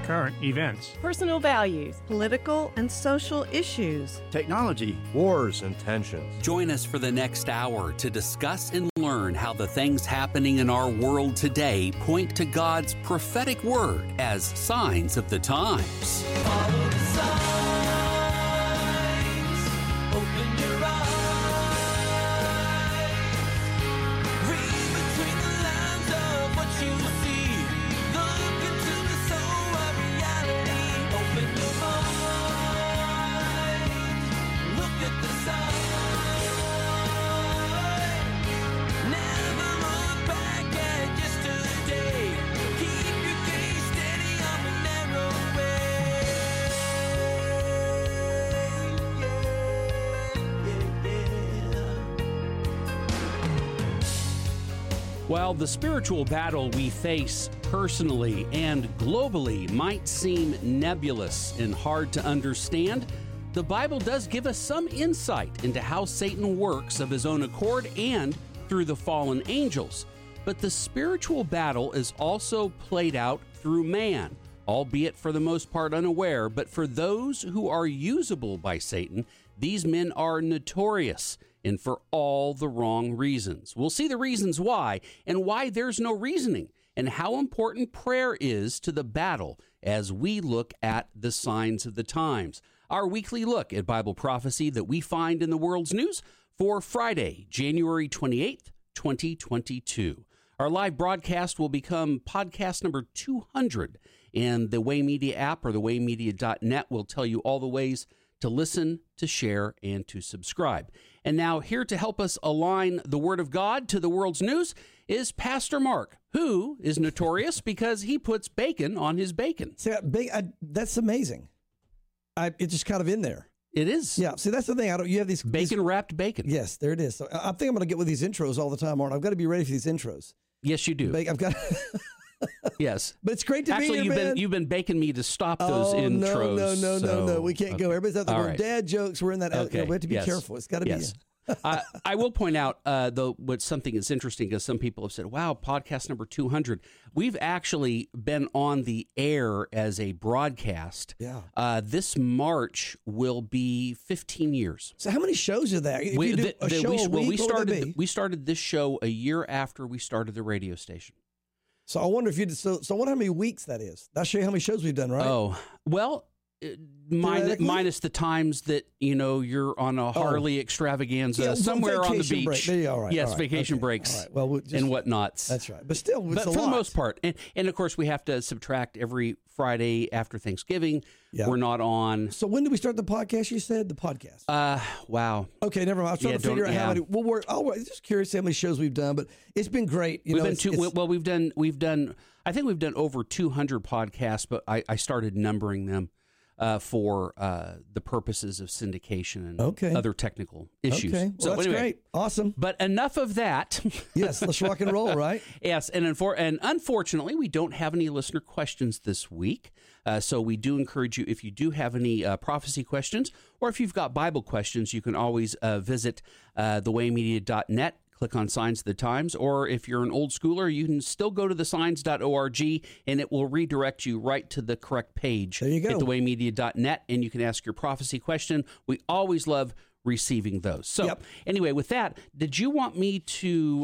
current events, personal values, political and social issues, technology, wars, and tensions. Join us for the next hour to discuss and learn how the things happening in our world today point to God's prophetic word as signs of the times. Follow the signs. Open your eyes. Read between the lines of what you see. Look into the soul of reality. Open your mind. Look at the signs. Never look back at yesterday. Keep your gaze steady on the narrow While the spiritual battle we face personally and globally might seem nebulous and hard to understand, the Bible does give us some insight into how Satan works of his own accord and through the fallen angels. But the spiritual battle is also played out through man, albeit for the most part unaware. But for those who are usable by Satan, these men are notorious, and for all the wrong reasons. We'll see the reasons why, and why there's no reasoning, and how important prayer is to the battle as we look at the signs of the times. Our weekly look at Bible prophecy that we find in the world's news for Friday, January 28th, 2022. Our live broadcast will become podcast number 200, and the Way Media app or the waymedia.net will tell you all the ways to listen, to share, and to subscribe. And now here to help us align the Word of God to the world's news is Pastor Mark, who is notorious because he puts bacon on his bacon. See, that's amazing. It's just kind of in there. It is. Yeah. See, that's the thing. You have these bacon-wrapped bacon. Yes, there it is. So I think I'm going to get with these intros all the time, Martin. I've got to be ready for these intros. Yes, you do. I've got. Yes, but it's great to be here, man. You've been baking me to stop those intros. No. We can't go. Everybody's out there going, Dad jokes. We're in that. Okay. We have to be careful. It's got to be. I will point out, though, what's something that's interesting because some people have said, wow, podcast number 200. We've actually been on the air as a broadcast. Yeah. This March will be 15 years. So how many shows are that? If you do a show a week, we started this show a year after we started the radio station. So I wonder if you so I wonder how many weeks that is. That'll show you how many shows we've done, right? Oh, well, minus the times that you're on a Harley extravaganza somewhere on the beach. Break. Right, yes, right, vacation okay. breaks. All right. Well, and whatnots. That's right. But still, it's for the most part, and of course we have to subtract every Friday after Thanksgiving. Yeah. We're not on. So when did we start the podcast? You said the podcast. Wow. Okay, never mind. I was trying to figure out how many. We'll work. Just curious how many shows we've done, but it's been great. We've done. I think we've done over 200 podcasts, but I started numbering them for the purposes of syndication and other technical issues. Okay, well, that's great. Awesome. But enough of that. Yes, let's rock and roll, right? Yes, and unfortunately, we don't have any listener questions this week. So we do encourage you, if you do have any prophecy questions, or if you've got Bible questions, you can always visit thewaymedia.net. Click on Signs of the Times, or if you're an old schooler, you can still go to thesigns.org, and it will redirect you right to the correct page. There you go. At thewaymedia.net, and you can ask your prophecy question. We always love receiving those. So anyway, with that, did you want me to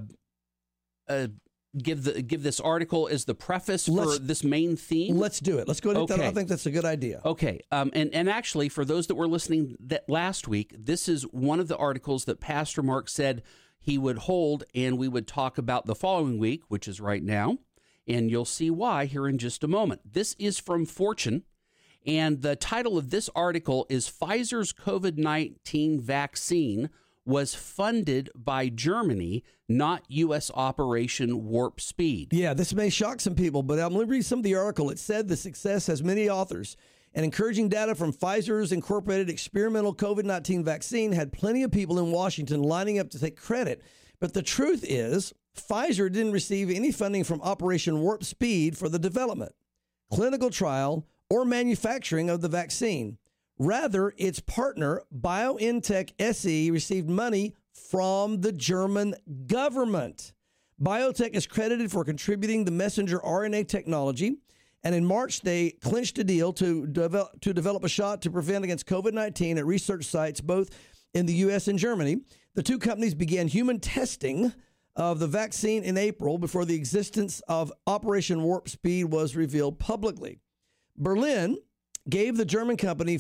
give this article as the preface for this main theme? Let's do it. Let's go into that. I think that's a good idea. Okay. And actually, for those that were listening last week, this is one of the articles that Pastor Mark said he would hold, and we would talk about the following week, which is right now, and you'll see why here in just a moment. This is from Fortune, and the title of this article is Pfizer's COVID-19 vaccine was funded by Germany, not U.S. Operation Warp Speed. Yeah, this may shock some people, but I'm going to read some of the article. It said the success has many authors, and encouraging data from Pfizer's Incorporated experimental COVID-19 vaccine had plenty of people in Washington lining up to take credit. But the truth is, Pfizer didn't receive any funding from Operation Warp Speed for the development, clinical trial, or manufacturing of the vaccine. Rather, its partner, BioNTech SE, received money from the German government. BioNTech is credited for contributing the messenger RNA technology, And in March, they clinched a deal to develop a shot to prevent against COVID-19 at research sites both in the U.S. and Germany. The two companies began human testing of the vaccine in April before the existence of Operation Warp Speed was revealed publicly. Berlin gave the German company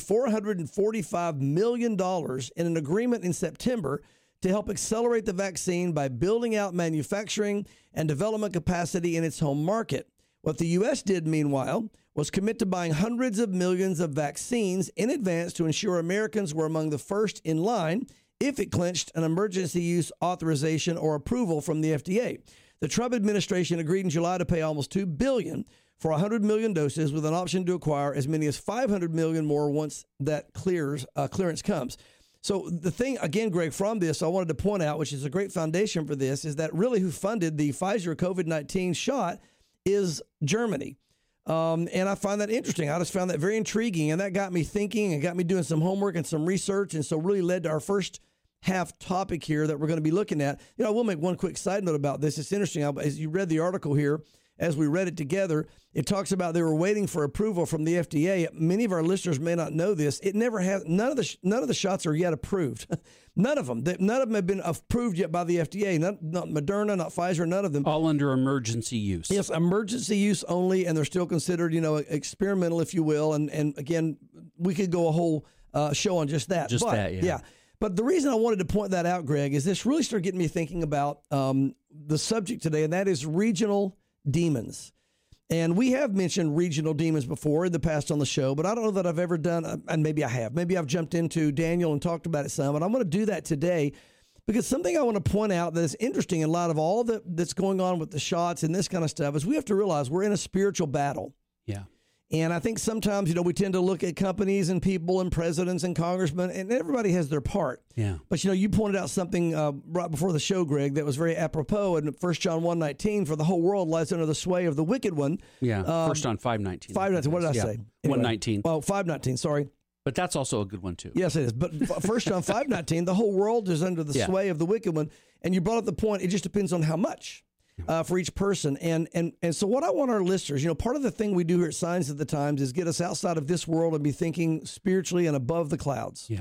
$445 million in an agreement in September to help accelerate the vaccine by building out manufacturing and development capacity in its home market. What the U.S. did, meanwhile, was commit to buying hundreds of millions of vaccines in advance to ensure Americans were among the first in line if it clinched an emergency use authorization or approval from the FDA. The Trump administration agreed in July to pay almost $2 billion for 100 million doses with an option to acquire as many as 500 million more once that clearance comes. So the thing, again, Greg, from this, I wanted to point out, which is a great foundation for this, is that really who funded the Pfizer COVID-19 shot is Germany. And I find that interesting. I just found that very intriguing. And that got me thinking and got me doing some homework and some research. And so really led to our first half topic here that we're going to be looking at. You know, I will make one quick side note about this. It's interesting. As you read the article here, as we read it together, it talks about they were waiting for approval from the FDA. Many of our listeners may not know this. It never has. None of the shots are yet approved. None of them. None of them have been approved yet by the FDA. Not Moderna, not Pfizer. None of them. All under emergency use. Yes, emergency use only, and they're still considered, experimental, if you will. And again, we could go a whole show on just that. Yeah. But the reason I wanted to point that out, Greg, is this really started getting me thinking about the subject today, and that is regional demons. And we have mentioned regional demons before in the past on the show, but I don't know that I've ever done, and maybe I have. Maybe I've jumped into Daniel and talked about it some, and I'm going to do that today because something I want to point out that is interesting in light of all that's going on with the shots and this kind of stuff is we have to realize we're in a spiritual battle. Yeah. And I think sometimes, we tend to look at companies and people and presidents and congressmen, and everybody has their part. Yeah. But, you pointed out something right before the show, Greg, that was very apropos in 1 John 1:19, for the whole world lies under the sway of the wicked one. Yeah, 1 John 5:19. 5:19, what did I say? Anyway, 1:19. Well, 5:19, sorry. But that's also a good one, too. Yes, it is. But 1 John 5:19, the whole world is under the sway of the wicked one. And you brought up the point, it just depends on how much. For each person. And so what I want our listeners, part of the thing we do here at Signs of the Times is get us outside of this world and be thinking spiritually and above the clouds. Yeah.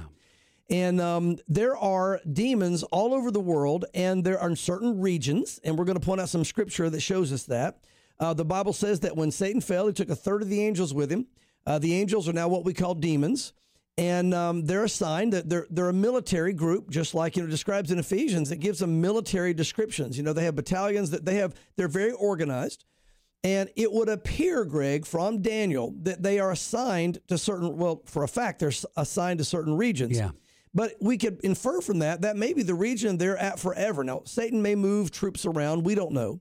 And there are demons all over the world, and there are certain regions, and we're going to point out some scripture that shows us that. The Bible says that when Satan fell, he took a third of the angels with him. The angels are now what we call demons. And they're assigned that they're a military group, just like it describes in Ephesians. It gives them military descriptions. They have battalions that they're very organized. And it would appear, Greg, from Daniel, that they are assigned to for a fact, they're assigned to certain regions. Yeah. But we could infer from that may be the region they're at forever. Now, Satan may move troops around. We don't know.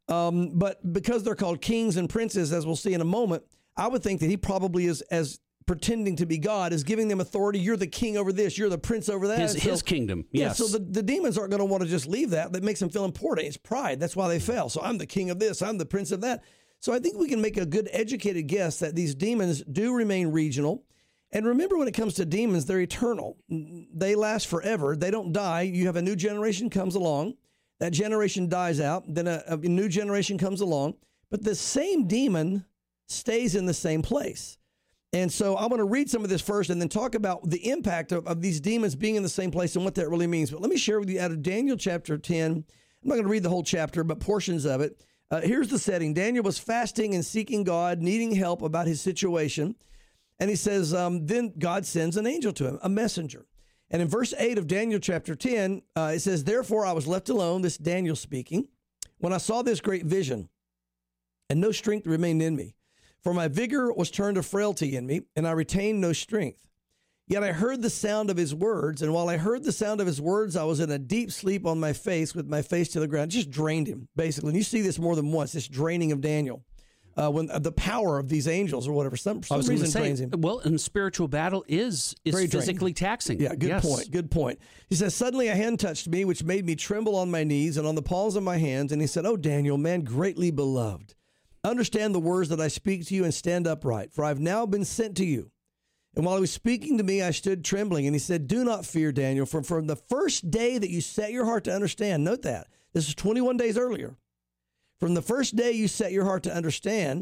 But because they're called kings and princes, as we'll see in a moment, I would think that he probably is as pretending to be God is giving them authority. You're the king over this. You're the prince over that. His kingdom. Yes. Yeah, so the demons aren't going to want to just leave that. That makes them feel important. It's pride. That's why they fell. So I'm the king of this. I'm the prince of that. So I think we can make a good educated guess that these demons do remain regional. And remember, when it comes to demons, they're eternal. They last forever. They don't die. You have a new generation comes along. That generation dies out. Then a new generation comes along. But the same demon stays in the same place. And so I'm going to read some of this first and then talk about the impact of these demons being in the same place and what that really means. But let me share with you out of Daniel chapter 10. I'm not going to read the whole chapter, but portions of it. Here's the setting. Daniel was fasting and seeking God, needing help about his situation. And he says, then God sends an angel to him, a messenger. And in verse 8 of Daniel chapter 10, it says, therefore I was left alone, this Daniel speaking, when I saw this great vision, and no strength remained in me. For my vigor was turned to frailty in me, and I retained no strength. Yet I heard the sound of his words, and while I heard the sound of his words, I was in a deep sleep on my face, with my face to the ground. It just drained him, basically. And you see this more than once, this draining of Daniel. When the power of these angels or whatever, some reason drains him. Well, and spiritual battle is physically taxing. Yeah, good point. He says, suddenly a hand touched me, which made me tremble on my knees and on the palms of my hands. And he said, oh, Daniel, man greatly beloved, understand the words that I speak to you and stand upright, for I've now been sent to you. And while he was speaking to me, I stood trembling. And he said, do not fear, Daniel, for from the first day that you set your heart to understand, note that, this is 21 days earlier. From the first day you set your heart to understand,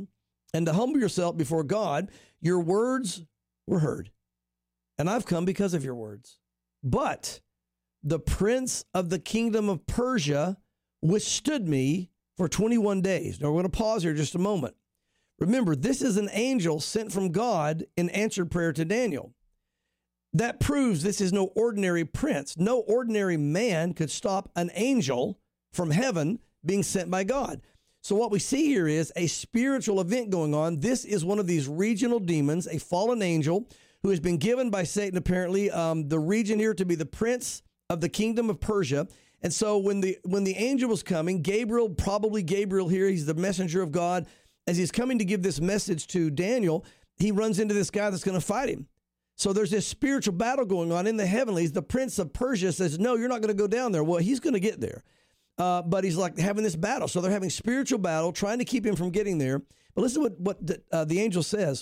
and to humble yourself before God, your words were heard. And I've come because of your words. But the prince of the kingdom of Persia withstood me for 21 days. Now, we're going to pause here just a moment. Remember, this is an angel sent from God in answered prayer to Daniel. That proves this is no ordinary prince. No ordinary man could stop an angel from heaven being sent by God. So what we see here is a spiritual event going on. This is one of these regional demons, a fallen angel who has been given by Satan, apparently, the region here to be the prince of the kingdom of Persia. And so when the angel was coming, probably Gabriel here, he's the messenger of God. As he's coming to give this message to Daniel, he runs into this guy that's going to fight him. So there's this spiritual battle going on in the heavenlies. The prince of Persia says, no, you're not going to go down there. Well, he's going to get there. But he's like having this battle. So they're having spiritual battle, trying to keep him from getting there. But listen to what the angel says.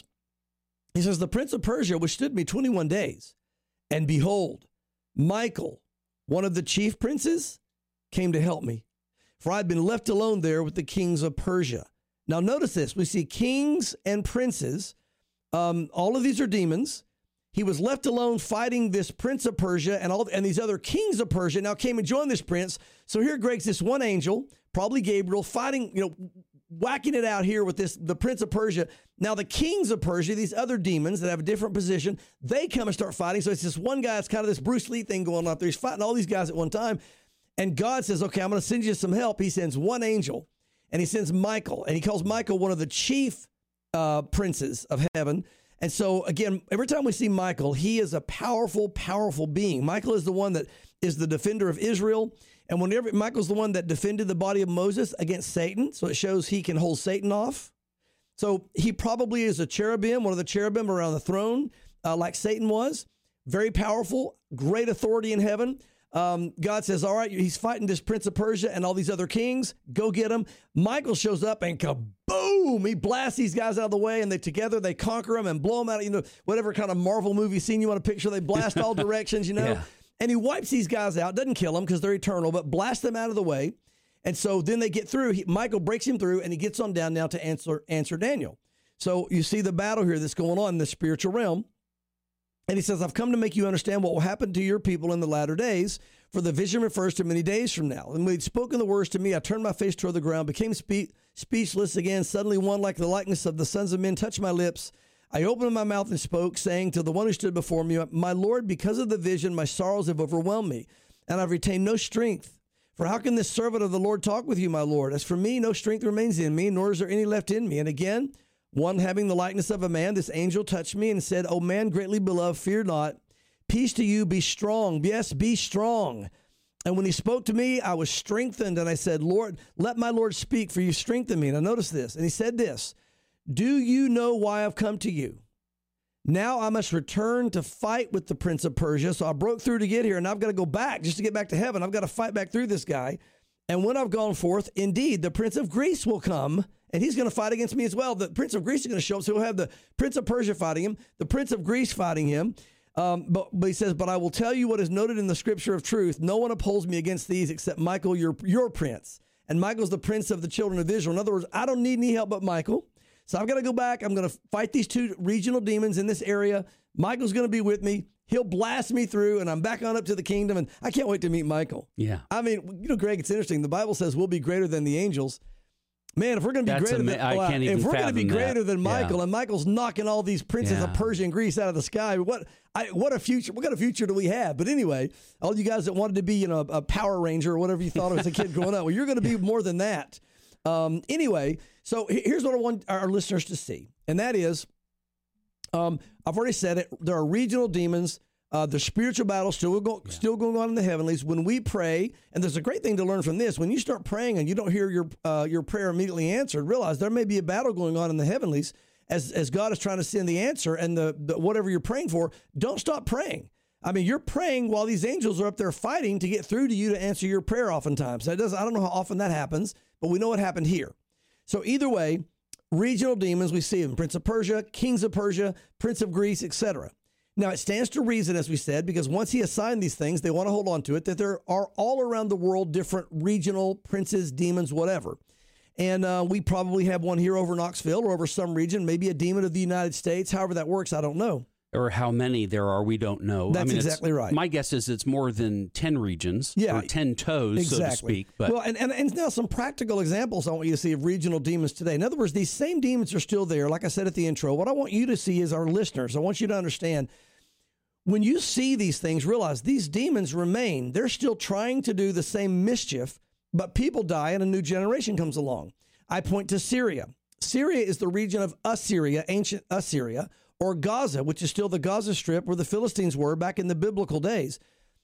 He says, the prince of Persia withstood me 21 days. And behold, Michael, one of the chief princes, came to help me. For I had been left alone there with the kings of Persia. Now notice this. We see kings and princes. All of these are demons. He was left alone fighting this prince of Persia and these other kings of Persia now came and joined this prince. So here, Greg's this one angel, probably Gabriel, fighting, whacking it out here with the prince of Persia. Now the kings of Persia, these other demons that have a different position, they come and start fighting. So it's this one guy, it's kind of this Bruce Lee thing going on up there. He's fighting all these guys at one time. And God says, okay, I'm going to send you some help. He sends one angel and he sends Michael, and he calls Michael one of the chief princes of heaven. And so, again, every time we see Michael, he is a powerful, powerful being. Michael is the one that is the defender of Israel. And whenever Michael's the one that defended the body of Moses against Satan, so it shows he can hold Satan off. So he probably is a cherubim, one of the cherubim around the throne, like Satan was. Very powerful, great authority in heaven. God says, all right, he's fighting this prince of Persia and all these other kings. Go get him. Michael shows up and kaboom, he blasts these guys out of the way, and together they conquer them and blow them out. Whatever kind of Marvel movie scene you want to picture, they blast all directions, Yeah. And he wipes these guys out, doesn't kill them because they're eternal, but blasts them out of the way. And so then they get through. Michael breaks him through, and he gets on down now to answer Daniel. So you see the battle here that's going on in the spiritual realm. And he says, I've come to make you understand what will happen to your people in the latter days, for the vision refers to many days from now. And when he'd spoken the words to me, I turned my face toward the ground, became speechless again. Suddenly one like the likeness of the sons of men touched my lips. I opened my mouth and spoke, saying to the one who stood before me, my Lord, because of the vision, my sorrows have overwhelmed me, and I've retained no strength. For how can this servant of the Lord talk with you, my Lord? As for me, no strength remains in me, nor is there any left in me. And again, one having the likeness of a man, this angel touched me and said, O man greatly beloved, fear not. Peace to you, be strong. Yes, be strong. And when he spoke to me, I was strengthened. And I said, Lord, let my Lord speak, for you strengthened me. Now notice this. And he said this, do you know why I've come to you? Now I must return to fight with the prince of Persia. So I broke through to get here, and I've got to go back just to get back to heaven. I've got to fight back through this guy. And when I've gone forth, indeed, the prince of Greece will come, and he's going to fight against me as well. The prince of Greece is going to show up. So we'll have the prince of Persia fighting him, the prince of Greece fighting him. But he says, but I will tell you what is noted in the scripture of truth. No one upholds me against these except Michael, your prince. And Michael's the prince of the children of Israel. In other words, I don't need any help but Michael. So I've got to go back. I'm going to fight these two regional demons in this area. Michael's going to be with me. He'll blast me through, and I'm back on up to the kingdom. And I can't wait to meet Michael. Yeah. I mean, Greg, it's interesting. The Bible says we'll be greater than the angels. Man, if we're going to be greater than Michael, and Michael's knocking all these princes of Persia and Greece out of the sky, what a future! What kind of future do we have? But anyway, all you guys that wanted to be, a Power Ranger or whatever you thought as a kid growing up, well, you're going to be more than that. Anyway, so here's what I want our listeners to see, and that is, I've already said it. There are regional demons. The spiritual battle still going on in the heavenlies. When we pray, and there's a great thing to learn from this, when you start praying and you don't hear your prayer immediately answered, realize there may be a battle going on in the heavenlies as God is trying to send the answer, and the whatever you're praying for, don't stop praying. I mean, you're praying while these angels are up there fighting to get through to you to answer your prayer oftentimes. I don't know how often that happens, but we know what happened here. So either way, regional demons, we see them, Prince of Persia, Kings of Persia, Prince of Greece, etc. Now, it stands to reason, as we said, because once he assigned these things, they want to hold on to it, that there are all around the world different regional princes, demons, whatever. And we probably have one here over Knoxville or over some region, maybe a demon of the United States. However that works, I don't know. Or how many there are, we don't know. That's exactly right. My guess is it's more than 10 regions, or 10 toes, so to speak. But well, and now some practical examples I want you to see of regional demons today. In other words, these same demons are still there. Like I said at the intro, what I want you to see is our listeners. I want you to understand, when you see these things, realize these demons remain. They're still trying to do the same mischief, but people die and a new generation comes along. I point to Syria. Syria is the region of Assyria, ancient Assyria, or Gaza, which is still the Gaza Strip where the Philistines were back in the biblical days.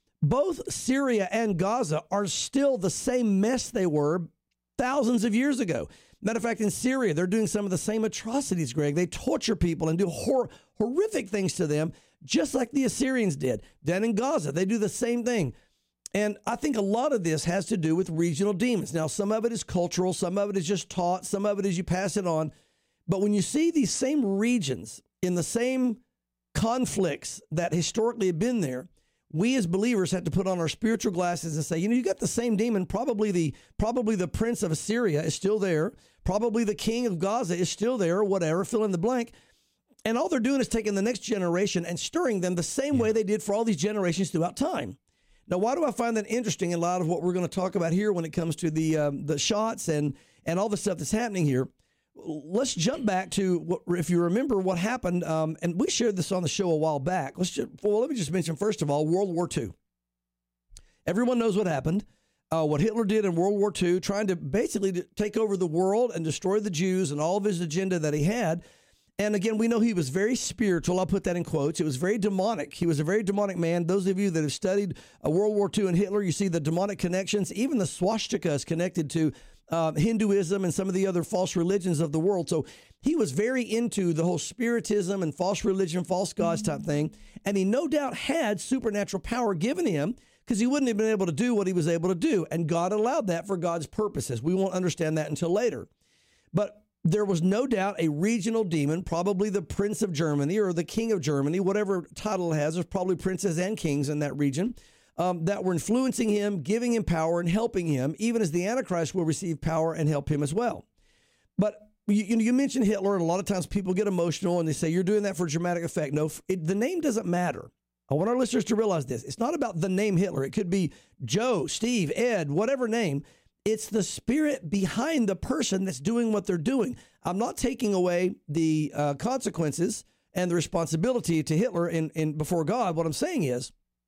Both Syria and Gaza are still the same mess they were thousands of years ago. Matter of fact, in Syria, they're doing some of the same atrocities, Greg. They torture people and do horrific things to them, just like the Assyrians did. Then in Gaza, they do the same thing. And I think a lot of this has to do with regional demons. Now, some of it is cultural, some of it is just taught, some of it is you pass it on. But when you see these same regions in the same conflicts that historically have been there, we as believers have to put on our spiritual glasses and say, you got the same demon. Probably the prince of Assyria is still there. Probably the king of Gaza is still there, or whatever, fill in the blank. And all they're doing is taking the next generation and stirring them the same way they did for all these generations throughout time. Now, why do I find that interesting in light of what we're going to talk about here when it comes to the shots and all the stuff that's happening here? Let's jump back to, if you remember what happened, and we shared this on the show a while back. Let me just mention, first of all, World War II. Everyone knows what happened, what Hitler did in World War II, trying to basically take over the world and destroy the Jews and all of his agenda that he had. And again, we know he was very spiritual. I'll put that in quotes. It was very demonic. He was a very demonic man. Those of you that have studied World War II and Hitler, you see the demonic connections. Even the swastika is connected to Hinduism and some of the other false religions of the world. So he was very into the whole spiritism and false religion, false gods type thing. And he no doubt had supernatural power given him, because he wouldn't have been able to do what he was able to do. And God allowed that for God's purposes. We won't understand that until later. But there was no doubt a regional demon, probably the Prince of Germany or the King of Germany, whatever title it has. There's probably princes and kings in that region that were influencing him, giving him power and helping him, even as the Antichrist will receive power and help him as well. But you mentioned Hitler, and a lot of times people get emotional and they say, you're doing that for dramatic effect. No, the name doesn't matter. I want our listeners to realize this. It's not about the name Hitler. It could be Joe, Steve, Ed, whatever name. It's the spirit behind the person that's doing what they're doing. I'm not taking away the consequences and the responsibility to Hitler in before God. What I'm saying is,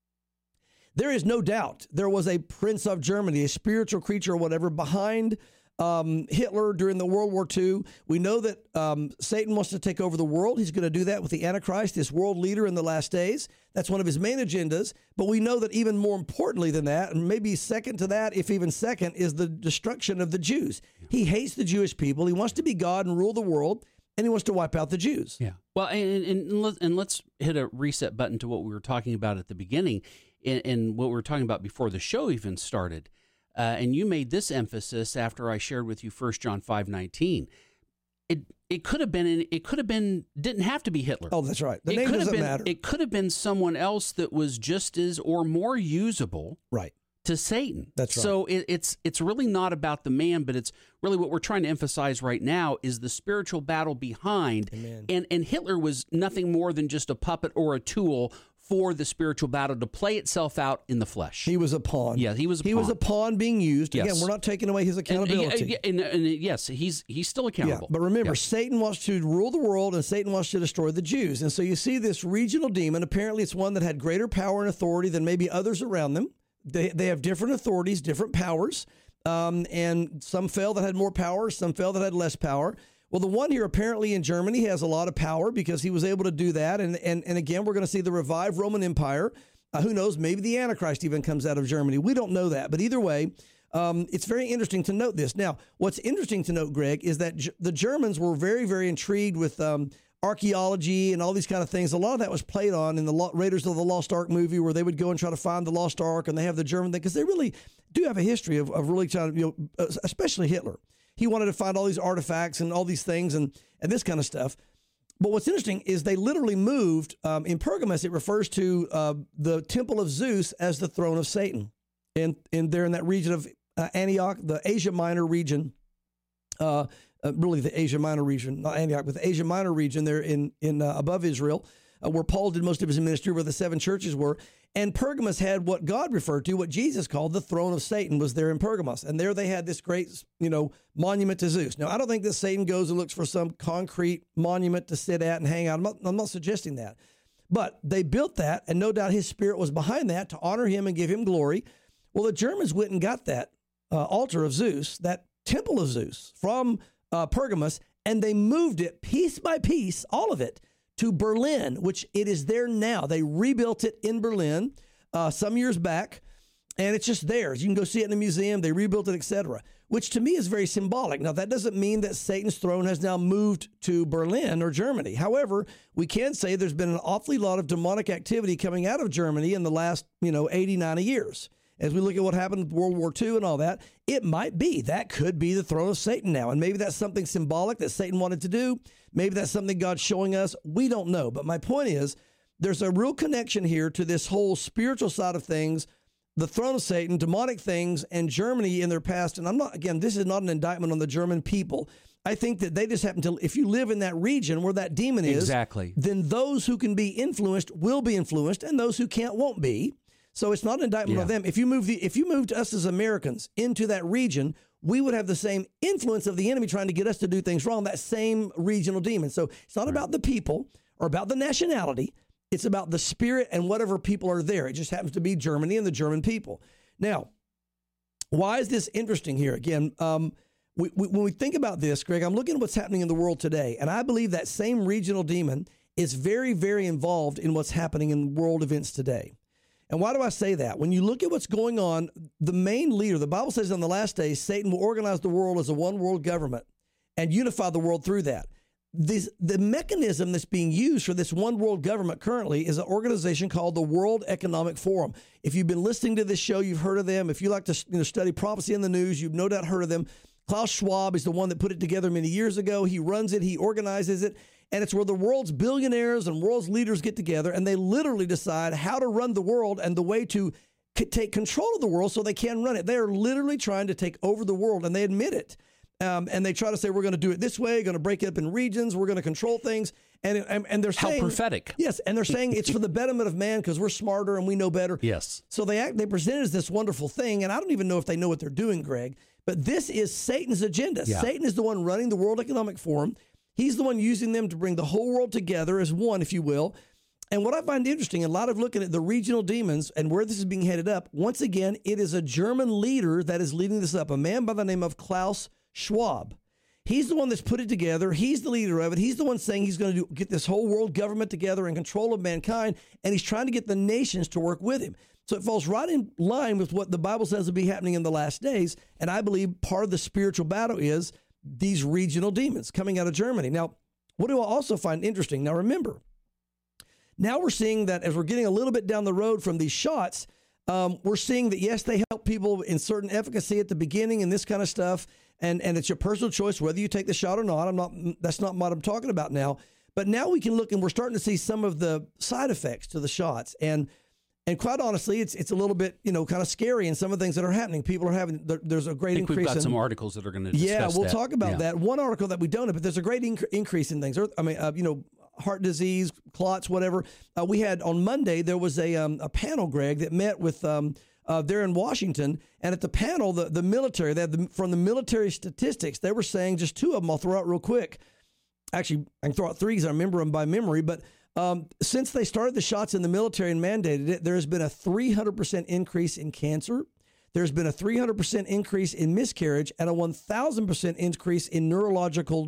there is no doubt there was a prince of Germany, a spiritual creature or whatever, behind Hitler during the World War II. We know that Satan wants to take over the world. He's going to do that with the Antichrist, this world leader in the last days. That's one of his main agendas. But we know that even more importantly than that, and maybe second to that, if even second, is the destruction of the Jews. He hates the Jewish people. He wants to be God and rule the world, and he wants to wipe out the Jews. Yeah. Well, and let's hit a reset button to what we were talking about at the beginning and what we were talking about before the show even started. And you made this emphasis after I shared with you 1 John 5:19. It could have been, didn't have to be Hitler. Oh, that's right. The name doesn't matter. It could have been someone else that was just as or more usable to Satan. That's right. So it's really not about the man, but it's really what we're trying to emphasize right now is the spiritual battle behind. Amen. And Hitler was nothing more than just a puppet or a tool for the spiritual battle to play itself out in the flesh. He was a pawn. Yeah, he was a pawn. He was a pawn being used. Yes. Again, we're not taking away his accountability. And yes, he's still accountable. Yeah, but remember, Satan wants to rule the world, and Satan wants to destroy the Jews. And so you see this regional demon. Apparently, it's one that had greater power and authority than maybe others around them. They have different authorities, different powers, and some fell that had more power, some fell that had less power. Well, the one here apparently in Germany has a lot of power because he was able to do that. And again, we're going to see the revived Roman Empire. Who knows? Maybe the Antichrist even comes out of Germany. We don't know that. But either way, it's very interesting to note this. Now, what's interesting to note, Greg, is that the Germans were very, very intrigued with archaeology and all these kind of things. A lot of that was played on in the Raiders of the Lost Ark movie, where they would go and try to find the Lost Ark, and they have the German thing, because they really do have a history of really trying to, especially Hitler. He wanted to find all these artifacts and all these things and this kind of stuff. But what's interesting is they literally moved, in Pergamus, it refers to the temple of Zeus as the throne of Satan. And there in that region of Antioch, the Asia Minor region, really the Asia Minor region, not Antioch, but the Asia Minor region there in above Israel, where Paul did most of his ministry, where the 7 churches were. And Pergamos had what God referred to, what Jesus called the throne of Satan, was there in Pergamos. And there they had this great, monument to Zeus. Now, I don't think that Satan goes and looks for some concrete monument to sit at and hang out. I'm not suggesting that. But they built that, and no doubt his spirit was behind that to honor him and give him glory. Well, the Germans went and got that altar of Zeus, that temple of Zeus, from Pergamos, and they moved it piece by piece, all of it, to Berlin, which it is there now. They rebuilt it in Berlin some years back, and it's just theirs. You can go see it in a museum. They rebuilt it, etc., which to me is very symbolic. Now, that doesn't mean that Satan's throne has now moved to Berlin or Germany. However, we can say there's been an awfully lot of demonic activity coming out of Germany in the last, 80, 90 years. As we look at what happened with World War II and all that, it might be, that could be the throne of Satan now. And maybe that's something symbolic that Satan wanted to do. Maybe that's something God's showing us. We don't know. But my point is, there's a real connection here to this whole spiritual side of things, the throne of Satan, demonic things, and Germany in their past. And this is not an indictment on the German people. I think that they just happen to, if you live in that region where that demon is, exactly, then those who can be influenced will be influenced, and those who can't won't be. So it's not an indictment of them. If you moved us as Americans into that region, we would have the same influence of the enemy trying to get us to do things wrong, that same regional demon. So it's not about the people or about the nationality. It's about the spirit and whatever people are there. It just happens to be Germany and the German people. Now, why is this interesting here? Again, when we think about this, Greg, I'm looking at what's happening in the world today, and I believe that same regional demon is very, very involved in what's happening in world events today. And why do I say that? When you look at what's going on, the main leader, the Bible says on the last days, Satan will organize the world as a one world government and unify the world through that. The mechanism that's being used for this one world government currently is an organization called the World Economic Forum. If you've been listening to this show, you've heard of them. If you like to study prophecy in the news, you've no doubt heard of them. Klaus Schwab is the one that put it together many years ago. He runs it. He organizes it. And it's where the world's billionaires and world's leaders get together, and they literally decide how to run the world and the way to take control of the world so they can run it. They are literally trying to take over the world, and they admit it. And they try to say, we're going to do it this way, going to break it up in regions, we're going to control things. And they're saying... How prophetic. Yes, and they're saying it's for the betterment of man because we're smarter and we know better. Yes. So they present it as this wonderful thing, and I don't even know if they know what they're doing, Greg, but this is Satan's agenda. Yeah. Satan is the one running the World Economic Forum. He's the one using them to bring the whole world together as one, if you will. And what I find interesting, a lot of looking at the regional demons and where this is being headed up, once again, it is a German leader that is leading this up, a man by the name of Klaus Schwab. He's the one that's put it together. He's the leader of it. He's the one saying he's going to get this whole world government together in control of mankind, and he's trying to get the nations to work with him. So it falls right in line with what the Bible says will be happening in the last days, and I believe part of the spiritual battle is these regional demons coming out of Germany. Now, what do I also find interesting? Now, remember, now we're seeing that as we're getting a little bit down the road from these shots, we're seeing that, yes, they help people in certain efficacy at the beginning and this kind of stuff, and it's your personal choice whether you take the shot or not. That's not what I'm talking about now. But now we can look, and we're starting to see some of the side effects to the shots. And quite honestly, it's a little bit, kind of scary in some of the things that are happening. People are having, there's a great increase. We've got some articles that are going to discuss that. Yeah, we'll talk about Yeah. that. One article that we don't have, but there's a great increase in things. Heart disease, clots, whatever. We had on Monday, there was a panel, Greg, that met with there in Washington. And at the panel, the military, from the military statistics, they were saying, just two of them I'll throw out real quick. Actually, I can throw out three because I remember them by memory, but since they started the shots in the military and mandated it, there has been a 300% increase in cancer. There's been a 300% increase in miscarriage and a 1,000% increase in neurological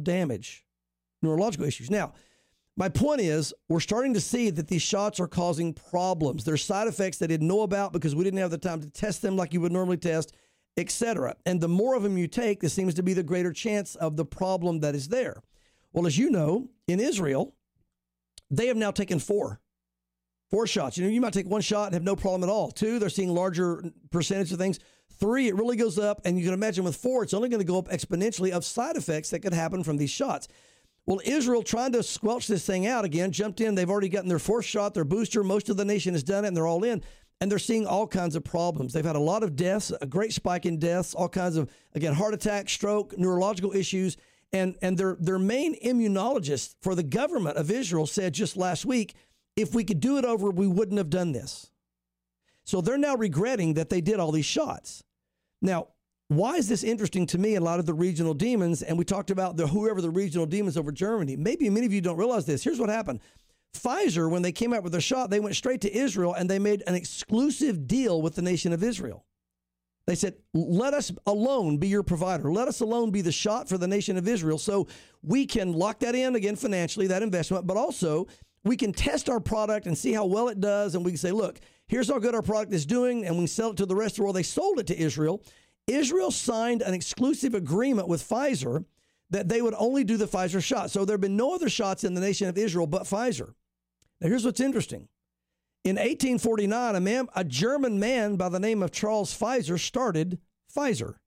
issues. Now, my point is, we're starting to see that these shots are causing problems. There's side effects they didn't know about because we didn't have the time to test them like you would normally test, etc. And the more of them you take, there seems to be the greater chance of the problem that is there. Well, as you know, in Israel, they have now taken four shots. You might take one shot and have no problem at all. Two, they're seeing larger percentage of things. Three, it really goes up. And you can imagine with four, it's only going to go up exponentially of side effects that could happen from these shots. Well, Israel, trying to squelch this thing out again, jumped in. They've already gotten their fourth shot, their booster. Most of the nation has done it, and they're all in. and they're seeing all kinds of problems. They've had a lot of deaths, a great spike in deaths, all kinds of, again, heart attack, stroke, neurological issues. And their main immunologist for the government of Israel said just last week, if we could do it over, we wouldn't have done this. So they're now regretting that they did all these shots. Now, why is this interesting to me? A lot of the regional demons, and we talked about whoever the regional demons over Germany. Maybe many of you don't realize this. Here's what happened. Pfizer, when they came out with their shot, they went straight to Israel and they made an exclusive deal with the nation of Israel. They said, let us alone be your provider. Let us alone be the shot for the nation of Israel so we can lock that in, again, financially, that investment, but also we can test our product and see how well it does. And we can say, look, here's how good our product is doing, and we can sell it to the rest of the world. They sold it to Israel. Israel signed an exclusive agreement with Pfizer that they would only do the Pfizer shot. So there have been no other shots in the nation of Israel but Pfizer. Now, here's what's interesting. In 1849, a German man by the name of Charles Pfizer started Pfizer.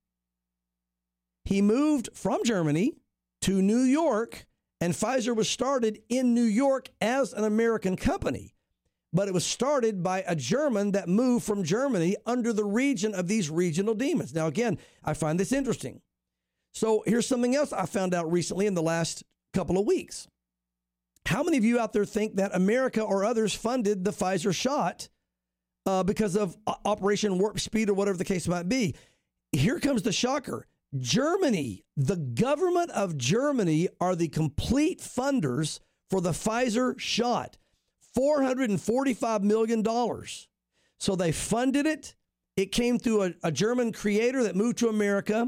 He moved from Germany to New York, and Pfizer was started in New York as an American company. But it was started by a German that moved from Germany under the region of these regional demons. Now, again, I find this interesting. So here's something else I found out recently in the last couple of weeks. How many of you out there think that America or others funded the Pfizer shot because of Operation Warp Speed or whatever the case might be? Here comes the shocker. Germany, the government of Germany are the complete funders for the Pfizer shot. $445 million. So they funded it. It came through a German creator that moved to America.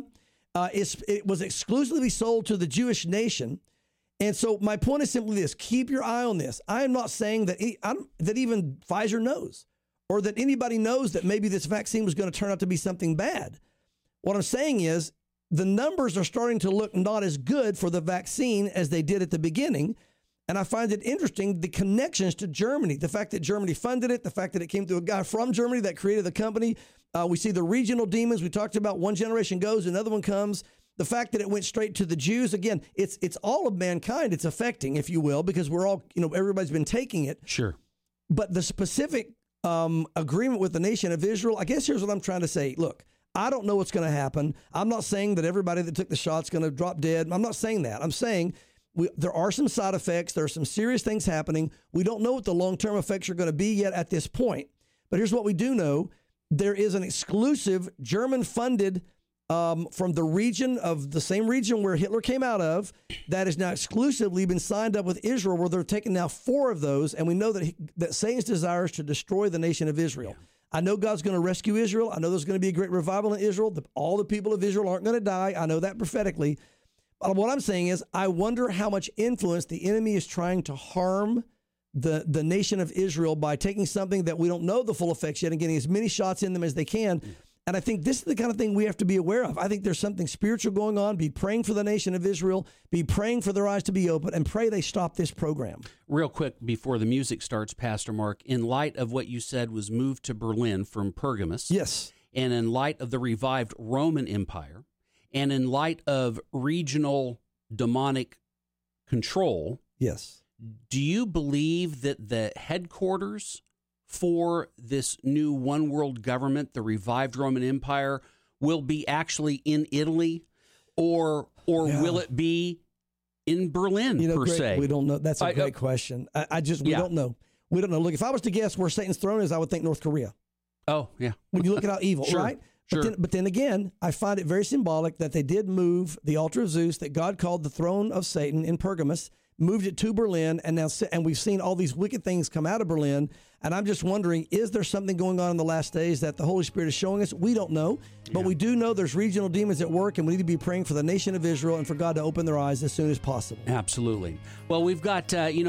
It was exclusively sold to the Jewish nation. And so my point is simply this. Keep your eye on this. I am not saying that that even Pfizer knows or that anybody knows that maybe this vaccine was going to turn out to be something bad. What I'm saying is the numbers are starting to look not as good for the vaccine as they did at the beginning. And I find it interesting, the connections to Germany, the fact that Germany funded it, the fact that it came to a guy from Germany that created the company. We see the regional demons. We talked about one generation goes, another one comes. The fact that it went straight to the Jews, again, it's all of mankind it's affecting, if you will, because we're all, everybody's been taking it. Sure. But the specific agreement with the nation of Israel, I guess here's what I'm trying to say. Look, I don't know what's going to happen. I'm not saying that everybody that took the shot's going to drop dead. I'm not saying that. I'm saying there are some side effects. There are some serious things happening. We don't know what the long-term effects are going to be yet at this point. But here's what we do know. There is an exclusive German-funded from the region of the same region where Hitler came out of that has now exclusively been signed up with Israel, where they're taking now 4 of those. And we know that Satan's desire is to destroy the nation of Israel. Yeah. I know God's going to rescue Israel. I know there's going to be a great revival in Israel. All the people of Israel aren't going to die. I know that prophetically. But what I'm saying is, I wonder how much influence the enemy is trying to harm the nation of Israel by taking something that we don't know the full effects yet and getting as many shots in them as they can. And I think this is the kind of thing we have to be aware of. I think there's something spiritual going on. Be praying for the nation of Israel. Be praying for their eyes to be open, and pray they stop this program. Real quick, before the music starts, Pastor Mark, in light of what you said was moved to Berlin from Pergamus. Yes. And in light of the revived Roman Empire, and in light of regional demonic control. Yes. Do you believe that the headquarters for this new one world government, the revived Roman Empire, will be actually in Italy, or will it be in Berlin Greg, se? We don't know. That's a great question. We don't know. We don't know. Look, if I was to guess where Satan's throne is, I would think North Korea. Oh, yeah. When you look at how evil, Sure. right? Sure. But then again, I find it very symbolic that they did move the altar of Zeus that God called the throne of Satan in Pergamus, moved it to Berlin, and we've seen all these wicked things come out of Berlin. And I'm just wondering, is there something going on in the last days that the Holy Spirit is showing us? We don't know, but we do know there's regional demons at work, and we need to be praying for the nation of Israel and for God to open their eyes as soon as possible. Absolutely. Well, we've got,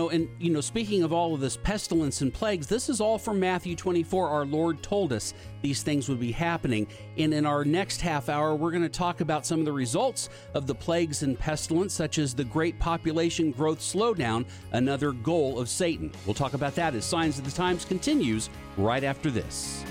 speaking of all of this pestilence and plagues, this is all from Matthew 24. Our Lord told us these things would be happening. And in our next half hour, we're going to talk about some of the results of the plagues and pestilence, such as the great population growth slowdown, another goal of Satan. We'll talk about that as Signs of the Times continues right after this.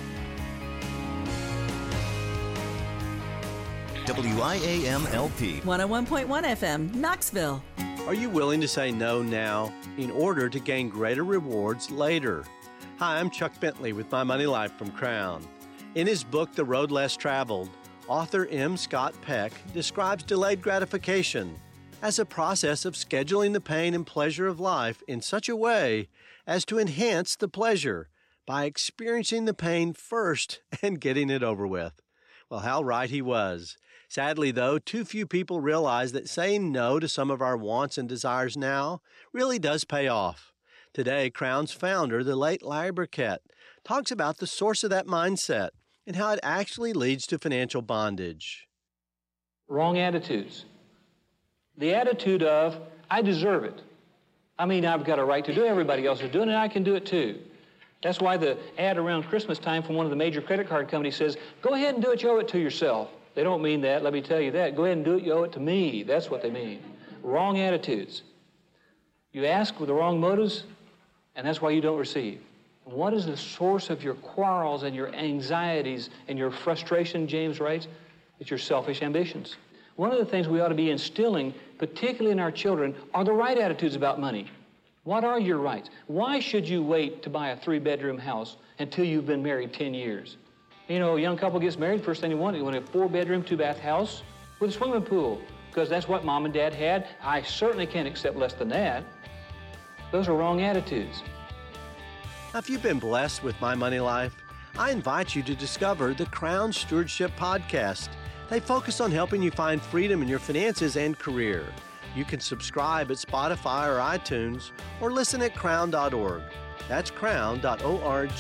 WIAM-LP 101.1 FM, Knoxville. Are you willing to say no now in order to gain greater rewards later? Hi, I'm Chuck Bentley with My Money Life from Crown. In his book, The Road Less Traveled, author M. Scott Peck describes delayed gratification as a process of scheduling the pain and pleasure of life in such a way as to enhance the pleasure by experiencing the pain first and getting it over with. Well, how right he was. Sadly, though, too few people realize that saying no to some of our wants and desires now really does pay off. Today, Crown's founder, the late Larry Burkett, talks about the source of that mindset and how it actually leads to financial bondage. Wrong attitudes. The attitude of, I deserve it. I mean, I've got a right to do it. Everybody else is doing it, I can do it too. That's why the ad around Christmas time from one of the major credit card companies says, go ahead and do it, you owe it to yourself. They don't mean that, let me tell you that. Go ahead and do it, you owe it to me. That's what they mean. Wrong attitudes. You ask with the wrong motives, and that's why you don't receive. What is the source of your quarrels and your anxieties and your frustration, James writes? It's your selfish ambitions. One of the things we ought to be instilling, particularly in our children, are the right attitudes about money. What are your rights? Why should you wait to buy a 3-bedroom house until you've been married 10 years? You know, a young couple gets married, first thing they want a 4-bedroom, 2-bath house with a swimming pool, because that's what mom and dad had. I certainly can't accept less than that. Those are wrong attitudes. Now, if you've been blessed with My Money Life, I invite you to discover the Crown Stewardship Podcast. They focus on helping you find freedom in your finances and career. You can subscribe at Spotify or iTunes or listen at crown.org. That's crown.org.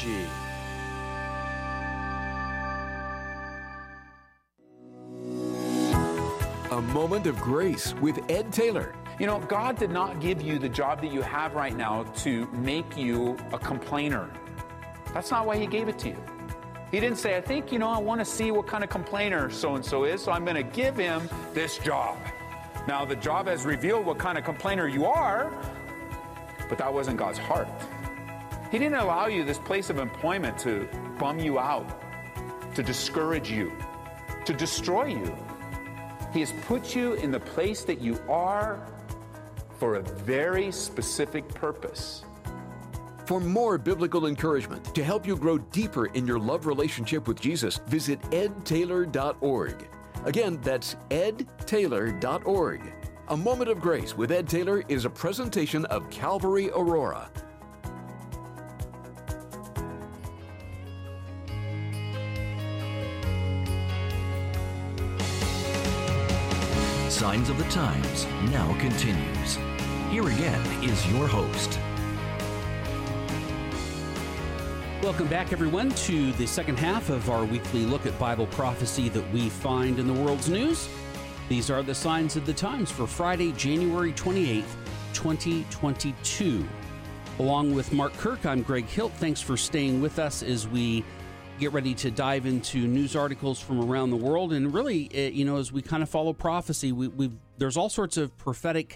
A Moment of Grace with Ed Taylor. You know, God did not give you the job that you have right now to make you a complainer. That's not why He gave it to you. He didn't say, I think, I want to see what kind of complainer so-and-so is, so I'm going to give him this job. Now, the job has revealed what kind of complainer you are, but that wasn't God's heart. He didn't allow you this place of employment to bum you out, to discourage you, to destroy you. He has put you in the place that you are for a very specific purpose. For more biblical encouragement to help you grow deeper in your love relationship with Jesus, visit edtaylor.org. Again, that's edtaylor.org. A Moment of Grace with Ed Taylor is a presentation of Calvary Aurora. Signs of the Times now continues. Here again is your host. Welcome back, everyone, to the second half of our weekly look at Bible prophecy that we find in the world's news. These are the signs of the times for Friday, January 28th, 2022. Along with Mark Kirk, I'm Greg Hilt. Thanks for staying with us as we get ready to dive into news articles from around the world. And really, as we kind of follow prophecy, there's all sorts of prophetic,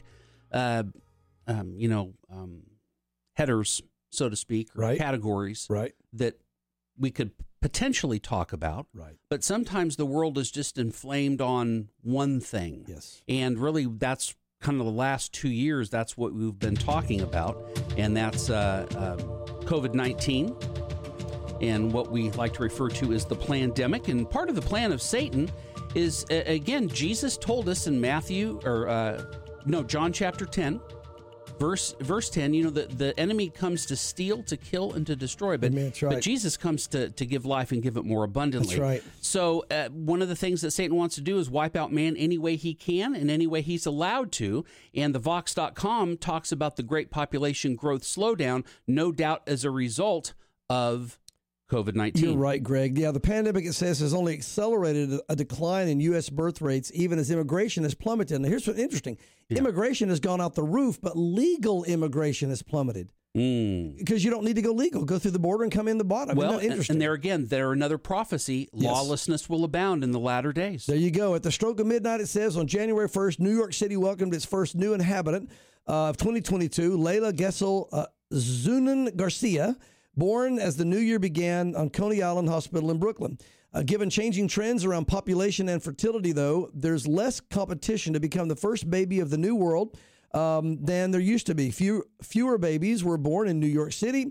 headers, so to speak, or categories that we could potentially talk about. Right. But sometimes the world is just inflamed on one thing. Yes. And really, that's kind of the last 2 years, that's what we've been talking about. And that's COVID-19 and what we like to refer to as the plandemic. And part of the plan of Satan is, again, Jesus told us in John chapter 10, Verse 10, the enemy comes to steal, to kill, and to destroy. But, but Jesus comes to give life and give it more abundantly. That's right. So one of the things that Satan wants to do is wipe out man any way he can and any way he's allowed to. And the Vox.com talks about the great population growth slowdown, no doubt as a result of COVID-19. You're right, Greg. Yeah, the pandemic, it says, has only accelerated a decline in U.S. birth rates, even as immigration has plummeted. Now, here's what's interesting. Yeah. Immigration has gone out the roof, but legal immigration has plummeted. Because you don't need to go legal. Go through the border and come in the bottom. Well, and there another prophecy. Yes. Lawlessness will abound in the latter days. There you go. At the stroke of midnight, it says, on January 1st, New York City welcomed its first new inhabitant of 2022, Layla Gessel Zunan Garcia, born as the new year began on Coney Island Hospital in Brooklyn. Given changing trends around population and fertility, though, there's less competition to become the first baby of the new world than there used to be. Fewer babies were born in New York City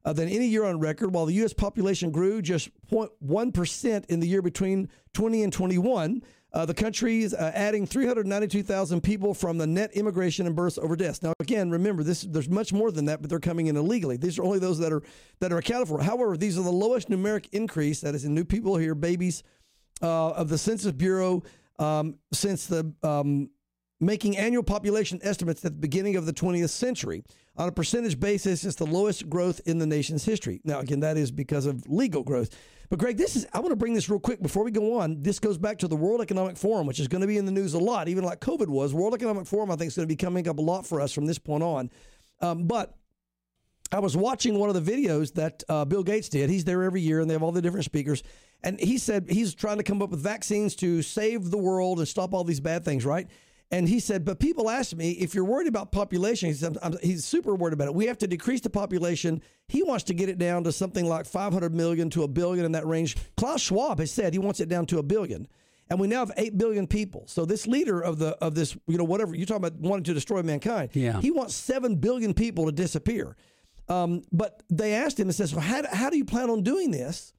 than any year on record, while the U.S. population grew just 0.1% in the year between 20 and 21. The country is adding 392,000 people from the net immigration and births over deaths. Now, again, remember, there's much more than that, but they're coming in illegally. These are only those that are accounted for. However, these are the lowest numeric increase, that is in new people here, babies, of the Census Bureau since the making annual population estimates at the beginning of the 20th century. On a percentage basis, it's the lowest growth in the nation's history. Now, again, that is because of legal growth. But, Greg, I want to bring this real quick before we go on. This goes back to the World Economic Forum, which is going to be in the news a lot, even like COVID was. World Economic Forum, I think, is going to be coming up a lot for us from this point on. But I was watching one of the videos that Bill Gates did. He's there every year, and they have all the different speakers. And he said he's trying to come up with vaccines to save the world and stop all these bad things, right? And he said, but people ask me, if you're worried about population, he said, he's super worried about it. We have to decrease the population. He wants to get it down to something like 500 million to 1 billion in that range. Klaus Schwab has said he wants it down to 1 billion. And we now have 8 billion people. So this leader of this, whatever, you're talking about wanting to destroy mankind. Yeah. He wants 7 billion people to disappear. But they asked him and says, well, how do you plan on doing this?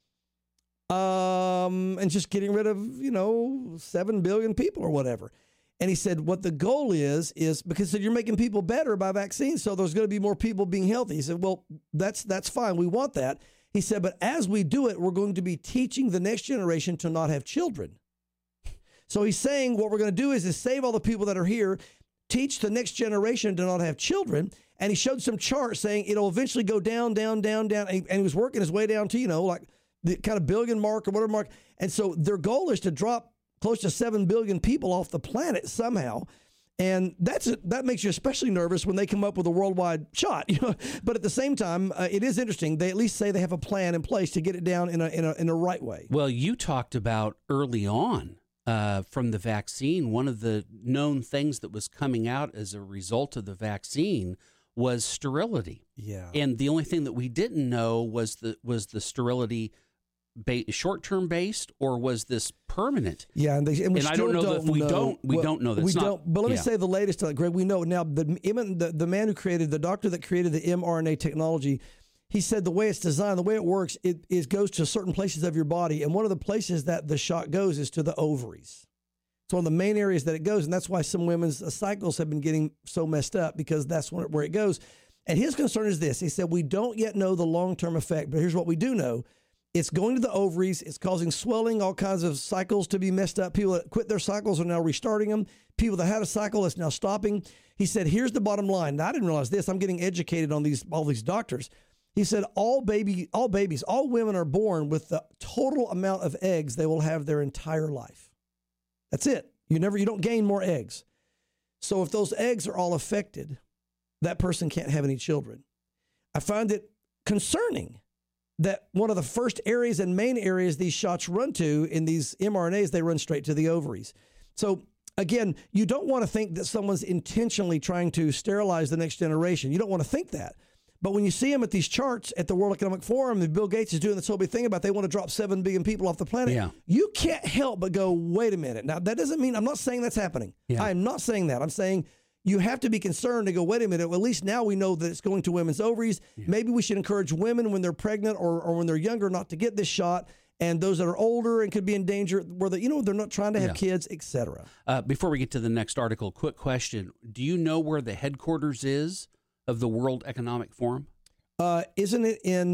And just getting rid of, 7 billion people or whatever. And he said, what the goal is because you're making people better by vaccines, so there's going to be more people being healthy. He said, well, that's fine. We want that. He said, but as we do it, we're going to be teaching the next generation to not have children. So he's saying what we're going to do is save all the people that are here, teach the next generation to not have children. And he showed some charts saying it'll eventually go down, down, down, down. And he was working his way down to, like the kind of billion mark or whatever mark. And so their goal is to drop close to 7 billion people off the planet somehow. And that makes you especially nervous when they come up with a worldwide shot. But at the same time, it is interesting. They at least say they have a plan in place to get it down in a right way. Well, you talked about early on from the vaccine, one of the known things that was coming out as a result of the vaccine was sterility. Yeah. And the only thing that we didn't know was the sterility short-term based, or was this permanent? Yeah, and I don't know that we don't know that. We don't. But let me say the latest, Greg. We know now. The man who created, the doctor that created the mRNA technology, he said the way it's designed, the way it works, it goes to certain places of your body, and one of the places that the shot goes is to the ovaries. It's one of the main areas that it goes, and that's why some women's cycles have been getting so messed up, because that's where it goes. And his concern is this: he said we don't yet know the long-term effect, but here's what we do know. It's going to the ovaries. It's causing swelling, all kinds of cycles to be messed up. People that quit their cycles are now restarting them. People that had a cycle is now stopping. He said, here's the bottom line. Now, I didn't realize this. I'm getting educated on all these doctors. He said, all women are born with the total amount of eggs they will have their entire life. That's it. You don't gain more eggs. So if those eggs are all affected, that person can't have any children. I find it concerning that one of the first areas and main areas these shots run to in these mRNAs, they run straight to the ovaries. So again, you don't want to think that someone's intentionally trying to sterilize the next generation. You don't want to think that. But when you see them at these charts at the World Economic Forum, and Bill Gates is doing this whole big thing about they want to drop 7 billion people off the planet, you can't help but go, wait a minute. Now, that doesn't mean, I'm not saying that's happening. Yeah. I'm not saying that. I'm saying you have to be concerned to go, wait a minute, well, at least now we know that it's going to women's ovaries. Yeah. Maybe we should encourage women when they're pregnant or when they're younger not to get this shot. And those that are older and could be in danger, where they're not trying to have kids, etc. Before we get to the next article, quick question. Do you know where the headquarters is of the World Economic Forum? Isn't it in...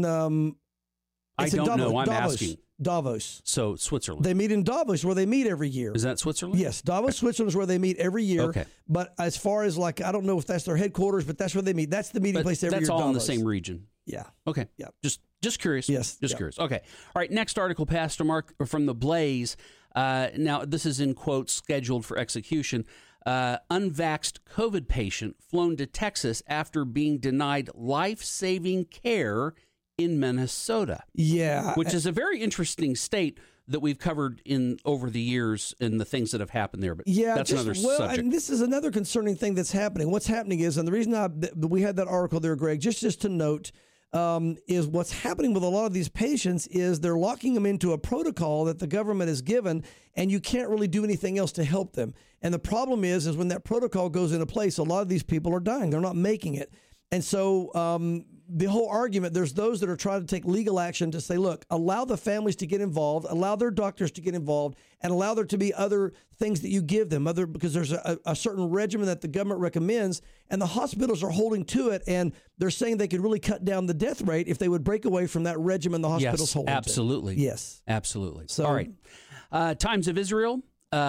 I don't know. I'm asking. Davos. So Switzerland. They meet in Davos, where they meet every year. Is that Switzerland? Yes, Davos, Switzerland is where they meet every year. Okay. But as far as I don't know if that's their headquarters, but that's where they meet. That's the meeting place every year. That's all Davos. in the same region. Yeah. Okay. Yeah. Just curious. Yes. Just curious. Okay. All right. Next article, Pastor Mark, from the Blaze. Now, this is in quotes scheduled for execution. Unvaxxed COVID patient flown to Texas after being denied life-saving care in Minnesota. Yeah. Which is a very interesting state that we've covered over the years and the things that have happened there. But that's another subject. And this is another concerning thing that's happening. What's happening is, and the reason we had that article there, Greg, just to note, is what's happening with a lot of these patients is they're locking them into a protocol that the government has given, and you can't really do anything else to help them. And the problem is when that protocol goes into place, a lot of these people are dying. They're not making it. And so the whole argument, there's those that are trying to take legal action to say, look, allow the families to get involved, allow their doctors to get involved, and allow there to be other things that you give them, because there's a certain regimen that the government recommends, and the hospitals are holding to it, and they're saying they could really cut down the death rate if they would break away from that regimen the hospitals hold. Absolutely. Yes. Absolutely. So, all right. Times of Israel.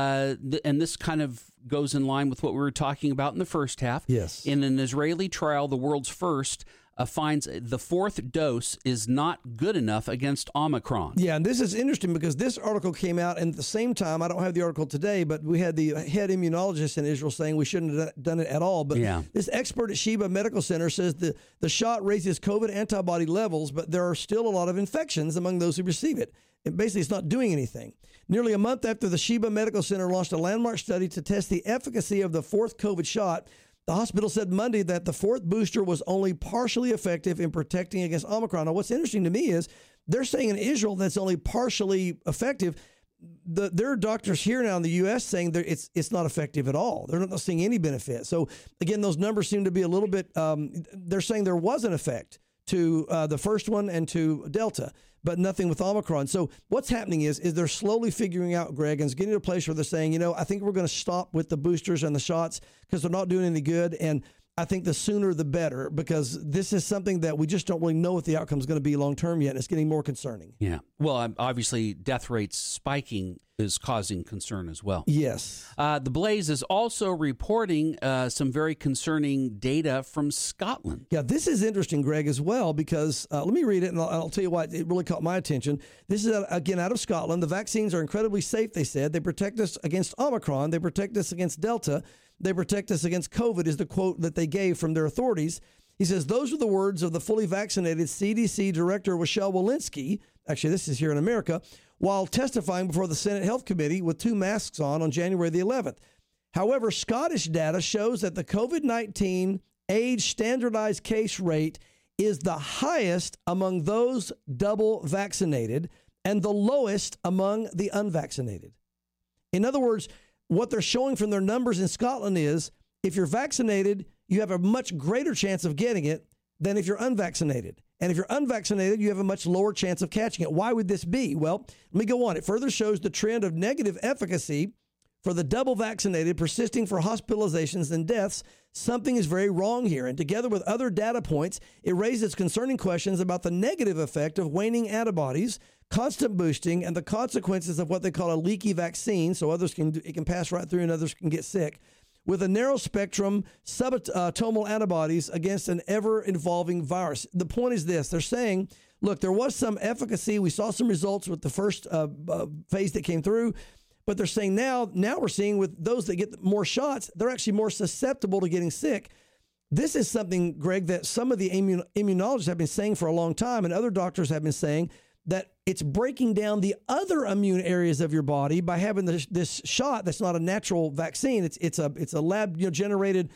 And this kind of goes in line with what we were talking about in the first half. Yes. In an Israeli trial, the world's first, finds the fourth dose is not good enough against Omicron. Yeah, and this is interesting because this article came out, and at the same time, I don't have the article today, but we had the head immunologist in Israel saying we shouldn't have done it at all. But this expert at Sheba Medical Center says the shot raises COVID antibody levels, but there are still a lot of infections among those who receive it. Basically, it's not doing anything. Nearly a month after the Sheba Medical Center launched a landmark study to test the efficacy of the fourth COVID shot, the hospital said Monday that the fourth booster was only partially effective in protecting against Omicron. Now, what's interesting to me is they're saying in Israel that's only partially effective. There are doctors here now in the U.S. saying it's not effective at all. They're not seeing any benefit. So, again, those numbers seem to be a little bit, they're saying there was an effect to the first one and to Delta, but nothing with Omicron. So what's happening is they're slowly figuring out, Greg, and it's getting to a place where they're saying, I think we're going to stop with the boosters and the shots because they're not doing any good. And I think the sooner the better, because this is something that we just don't really know what the outcome is going to be long term yet. And it's getting more concerning. Yeah. Well, obviously, death rates spiking is causing concern as well. Yes. The Blaze is also reporting some very concerning data from Scotland. Yeah, this is interesting, Greg, as well, because let me read it, and I'll tell you why it really caught my attention. This is, again, out of Scotland. The vaccines are incredibly safe, they said. They protect us against Omicron. They protect us against Delta. They protect us against COVID, is the quote that they gave from their authorities. He says, those are the words of the fully vaccinated CDC Director Rochelle Walensky. Actually, this is here in America, while testifying before the Senate Health Committee with 2 masks on January the 11th. However, Scottish data shows that the COVID-19 age standardized case rate is the highest among those double vaccinated and the lowest among the unvaccinated. In other words, what they're showing from their numbers in Scotland is if you're vaccinated, you have a much greater chance of getting it than if you're unvaccinated. And if you're unvaccinated, you have a much lower chance of catching it. Why would this be? Well, let me go on. It further shows the trend of negative efficacy for the double vaccinated persisting for hospitalizations and deaths. Something is very wrong here. And together with other data points, it raises concerning questions about the negative effect of waning antibodies, constant boosting, and the consequences of what they call a leaky vaccine. So it can pass right through and others can get sick. With a narrow spectrum subatomal antibodies against an ever-evolving virus. The point is this. They're saying, look, there was some efficacy. We saw some results with the first phase that came through. But they're saying now we're seeing with those that get more shots, they're actually more susceptible to getting sick. This is something, Greg, that some of the immunologists have been saying for a long time, and other doctors have been saying, that it's breaking down the other immune areas of your body by having this shot that's not a natural vaccine. It's a lab generated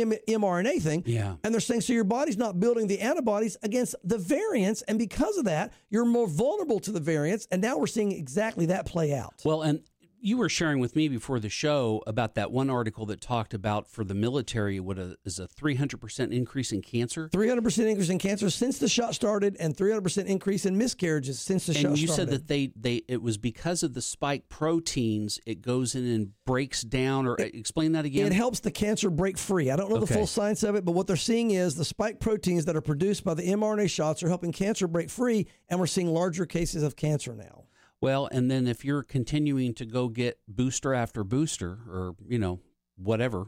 mRNA thing. Yeah. And they're saying, so your body's not building the antibodies against the variants. And because of that, you're more vulnerable to the variants. And now we're seeing exactly that play out. Well, and you were sharing with me before the show about that one article that talked about for the military what is a 300% increase in cancer. 300% increase in cancer since the shot started, and 300% increase in miscarriages since the shot started. And you said that it was because of the spike proteins. It goes in and breaks down, or explain that again. It helps the cancer break free. I don't know the full science of it, but what they're seeing is the spike proteins that are produced by the mRNA shots are helping cancer break free, and we're seeing larger cases of cancer now. Well, and then if you're continuing to go get booster after booster, or whatever,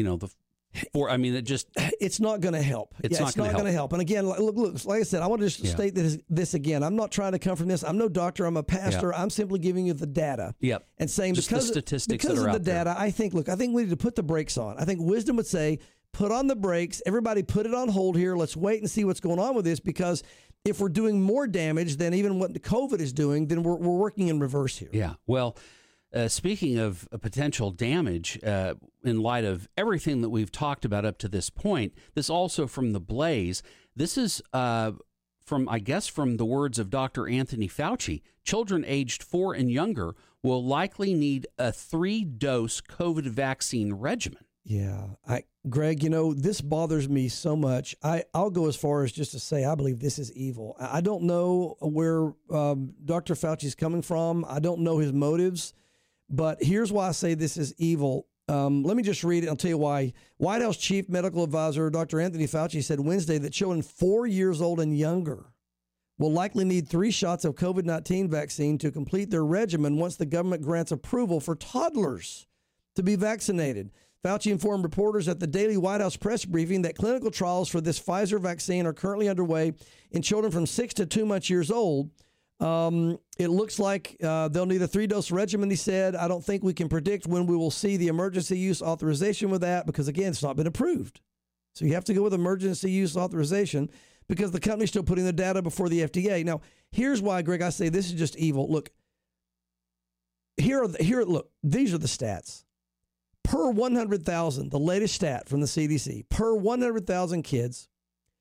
it's not going to help. It's not going to help. And again, look, like I said, I want to just state this again. I'm not trying to come from this. I'm no doctor. I'm a pastor. I'm simply giving you the data. Yep. And saying just because the statistics because that are of out the data, there. I think we need to put the brakes on. I think wisdom would say, put on the brakes. Everybody put it on hold here. Let's wait and see what's going on with this, because if we're doing more damage than even what COVID is doing, then we're working in reverse here. Yeah. Well, speaking of potential damage, in light of everything that we've talked about up to this point, this also from the Blaze. This is from the words of Dr. Anthony Fauci. Children aged 4 and younger will likely need a 3-dose COVID vaccine regimen. Yeah. Greg, this bothers me so much. I'll go as far as just to say I believe this is evil. I don't know where Dr. Fauci's coming from. I don't know his motives. But here's why I say this is evil. Let me just read it. I'll tell you why. White House Chief Medical Advisor Dr. Anthony Fauci said Wednesday that children 4 years old and younger will likely need 3 shots of COVID-19 vaccine to complete their regimen once the government grants approval for toddlers to be vaccinated. Fauci informed reporters at the daily White House press briefing that clinical trials for this Pfizer vaccine are currently underway in children from 6 to 2 months years old. It looks like they'll need a 3-dose regimen, he said. I don't think we can predict when we will see the emergency use authorization with that because, again, it's not been approved. So you have to go with emergency use authorization because the company's still putting the data before the FDA. Now, here's why, Greg, I say this is just evil. Look, these are the stats. Per 100,000, the latest stat from the CDC, per 100,000 kids,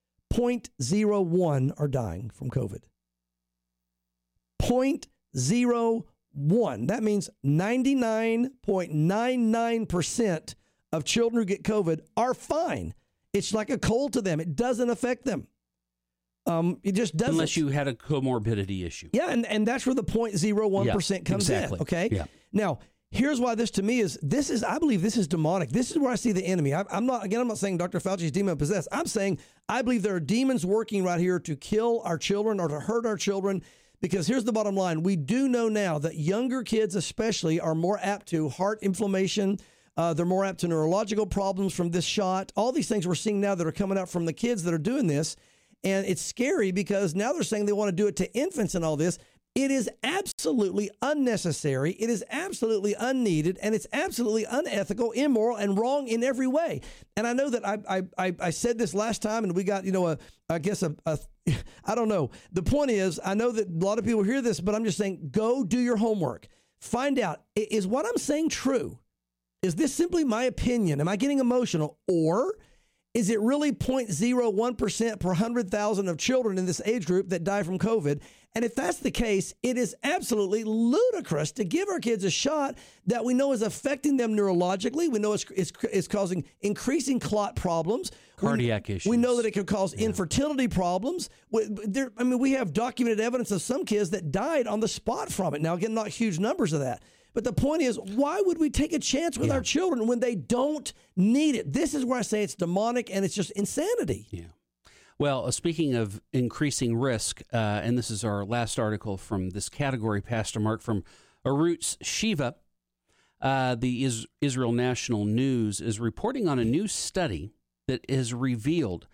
0.01 are dying from COVID. 0.01. That means 99.99% of children who get COVID are fine. It's like a cold to them. It doesn't affect them. It just doesn't. Unless you had a comorbidity issue. Yeah, and that's where the 0.01% comes in. Okay? Yeah. Now, here's why this to me is, I believe this is demonic. This is where I see the enemy. I'm not saying Dr. Fauci is demon possessed. I'm saying I believe there are demons working right here to kill our children or to hurt our children. Because here's the bottom line. We do know now that younger kids especially are more apt to heart inflammation. They're more apt to neurological problems from this shot. All these things we're seeing now that are coming out from the kids that are doing this. And it's scary because now they're saying they want to do it to infants and all this. It is absolutely unnecessary. It is absolutely unneeded, and it's absolutely unethical, immoral, and wrong in every way. And I know that I said this last time, and we got I don't know. The point is, I know that a lot of people hear this, but I'm just saying, go do your homework. Find out, is what I'm saying true? Is this simply my opinion? Am I getting emotional, or is it really 0.01% per 100,000 of children in this age group that die from COVID? And if that's the case, it is absolutely ludicrous to give our kids a shot that we know is affecting them neurologically. We know it's causing increasing clot problems. Cardiac issues. We know that it could cause infertility problems. We have documented evidence of some kids that died on the spot from it. Now, again, not huge numbers of that. But the point is, why would we take a chance with our children when they don't need it? This is where I say it's demonic and it's just insanity. Yeah. Well, speaking of increasing risk, and this is our last article from this category, Pastor Mark, from Arutz Shiva, the Israel National News is reporting on a new study that has revealed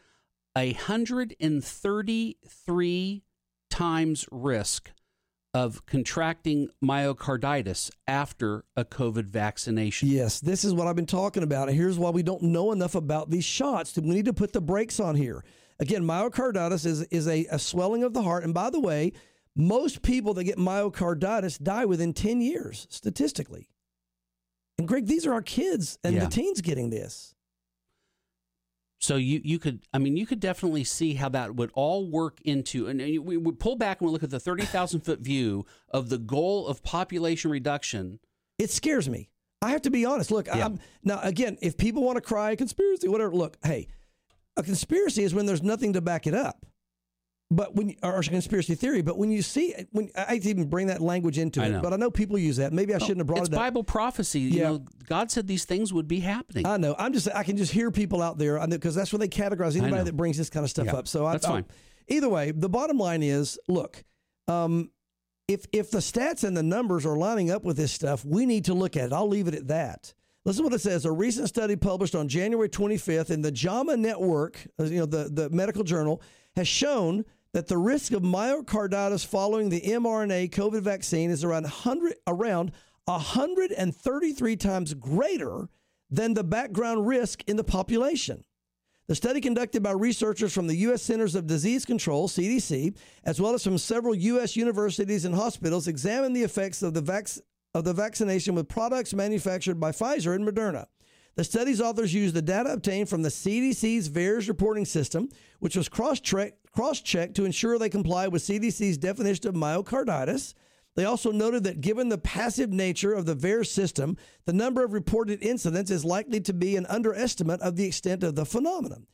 133 times risk of contracting myocarditis after a COVID vaccination. Yes, this is what I've been talking about. And here's why we don't know enough about these shots. We need to put the brakes on here. Again, myocarditis is a swelling of the heart. And by the way, most people that get myocarditis die within 10 years, statistically. And Greg, these are our kids and the teens getting this. So you could definitely see how that would all work into, and we would pull back and we look at the 30,000-foot view of the goal of population reduction. It scares me. I have to be honest. Look, now again, if people want to cry conspiracy, whatever, look, hey, a conspiracy is when there's nothing to back it up. But or a conspiracy theory, but when you see, I even bring that language into it, but I know people use that. Maybe I shouldn't have brought it up. It's Bible prophecy. You God said these things would be happening. I know. I can just hear people out there, because that's where they categorize anybody that brings this kind of stuff up. So that's fine. Either way, the bottom line is, look, if the stats and the numbers are lining up with this stuff, we need to look at it. I'll leave it at that. Listen to what it says. A recent study published on January 25th in the JAMA Network, the medical journal, has shown that the risk of myocarditis following the mRNA COVID vaccine is around 133 times greater than the background risk in the population. The study, conducted by researchers from the U.S. Centers of Disease Control, CDC, as well as from several U.S. universities and hospitals, examined the effects of the vaccination with products manufactured by Pfizer and Moderna. The study's authors used the data obtained from the CDC's VAERS reporting system, which was cross-checked to ensure they comply with CDC's definition of myocarditis, They also noted that given the passive nature of the VAERS system, the number of reported incidents is likely to be an underestimate of the extent of the phenomenon.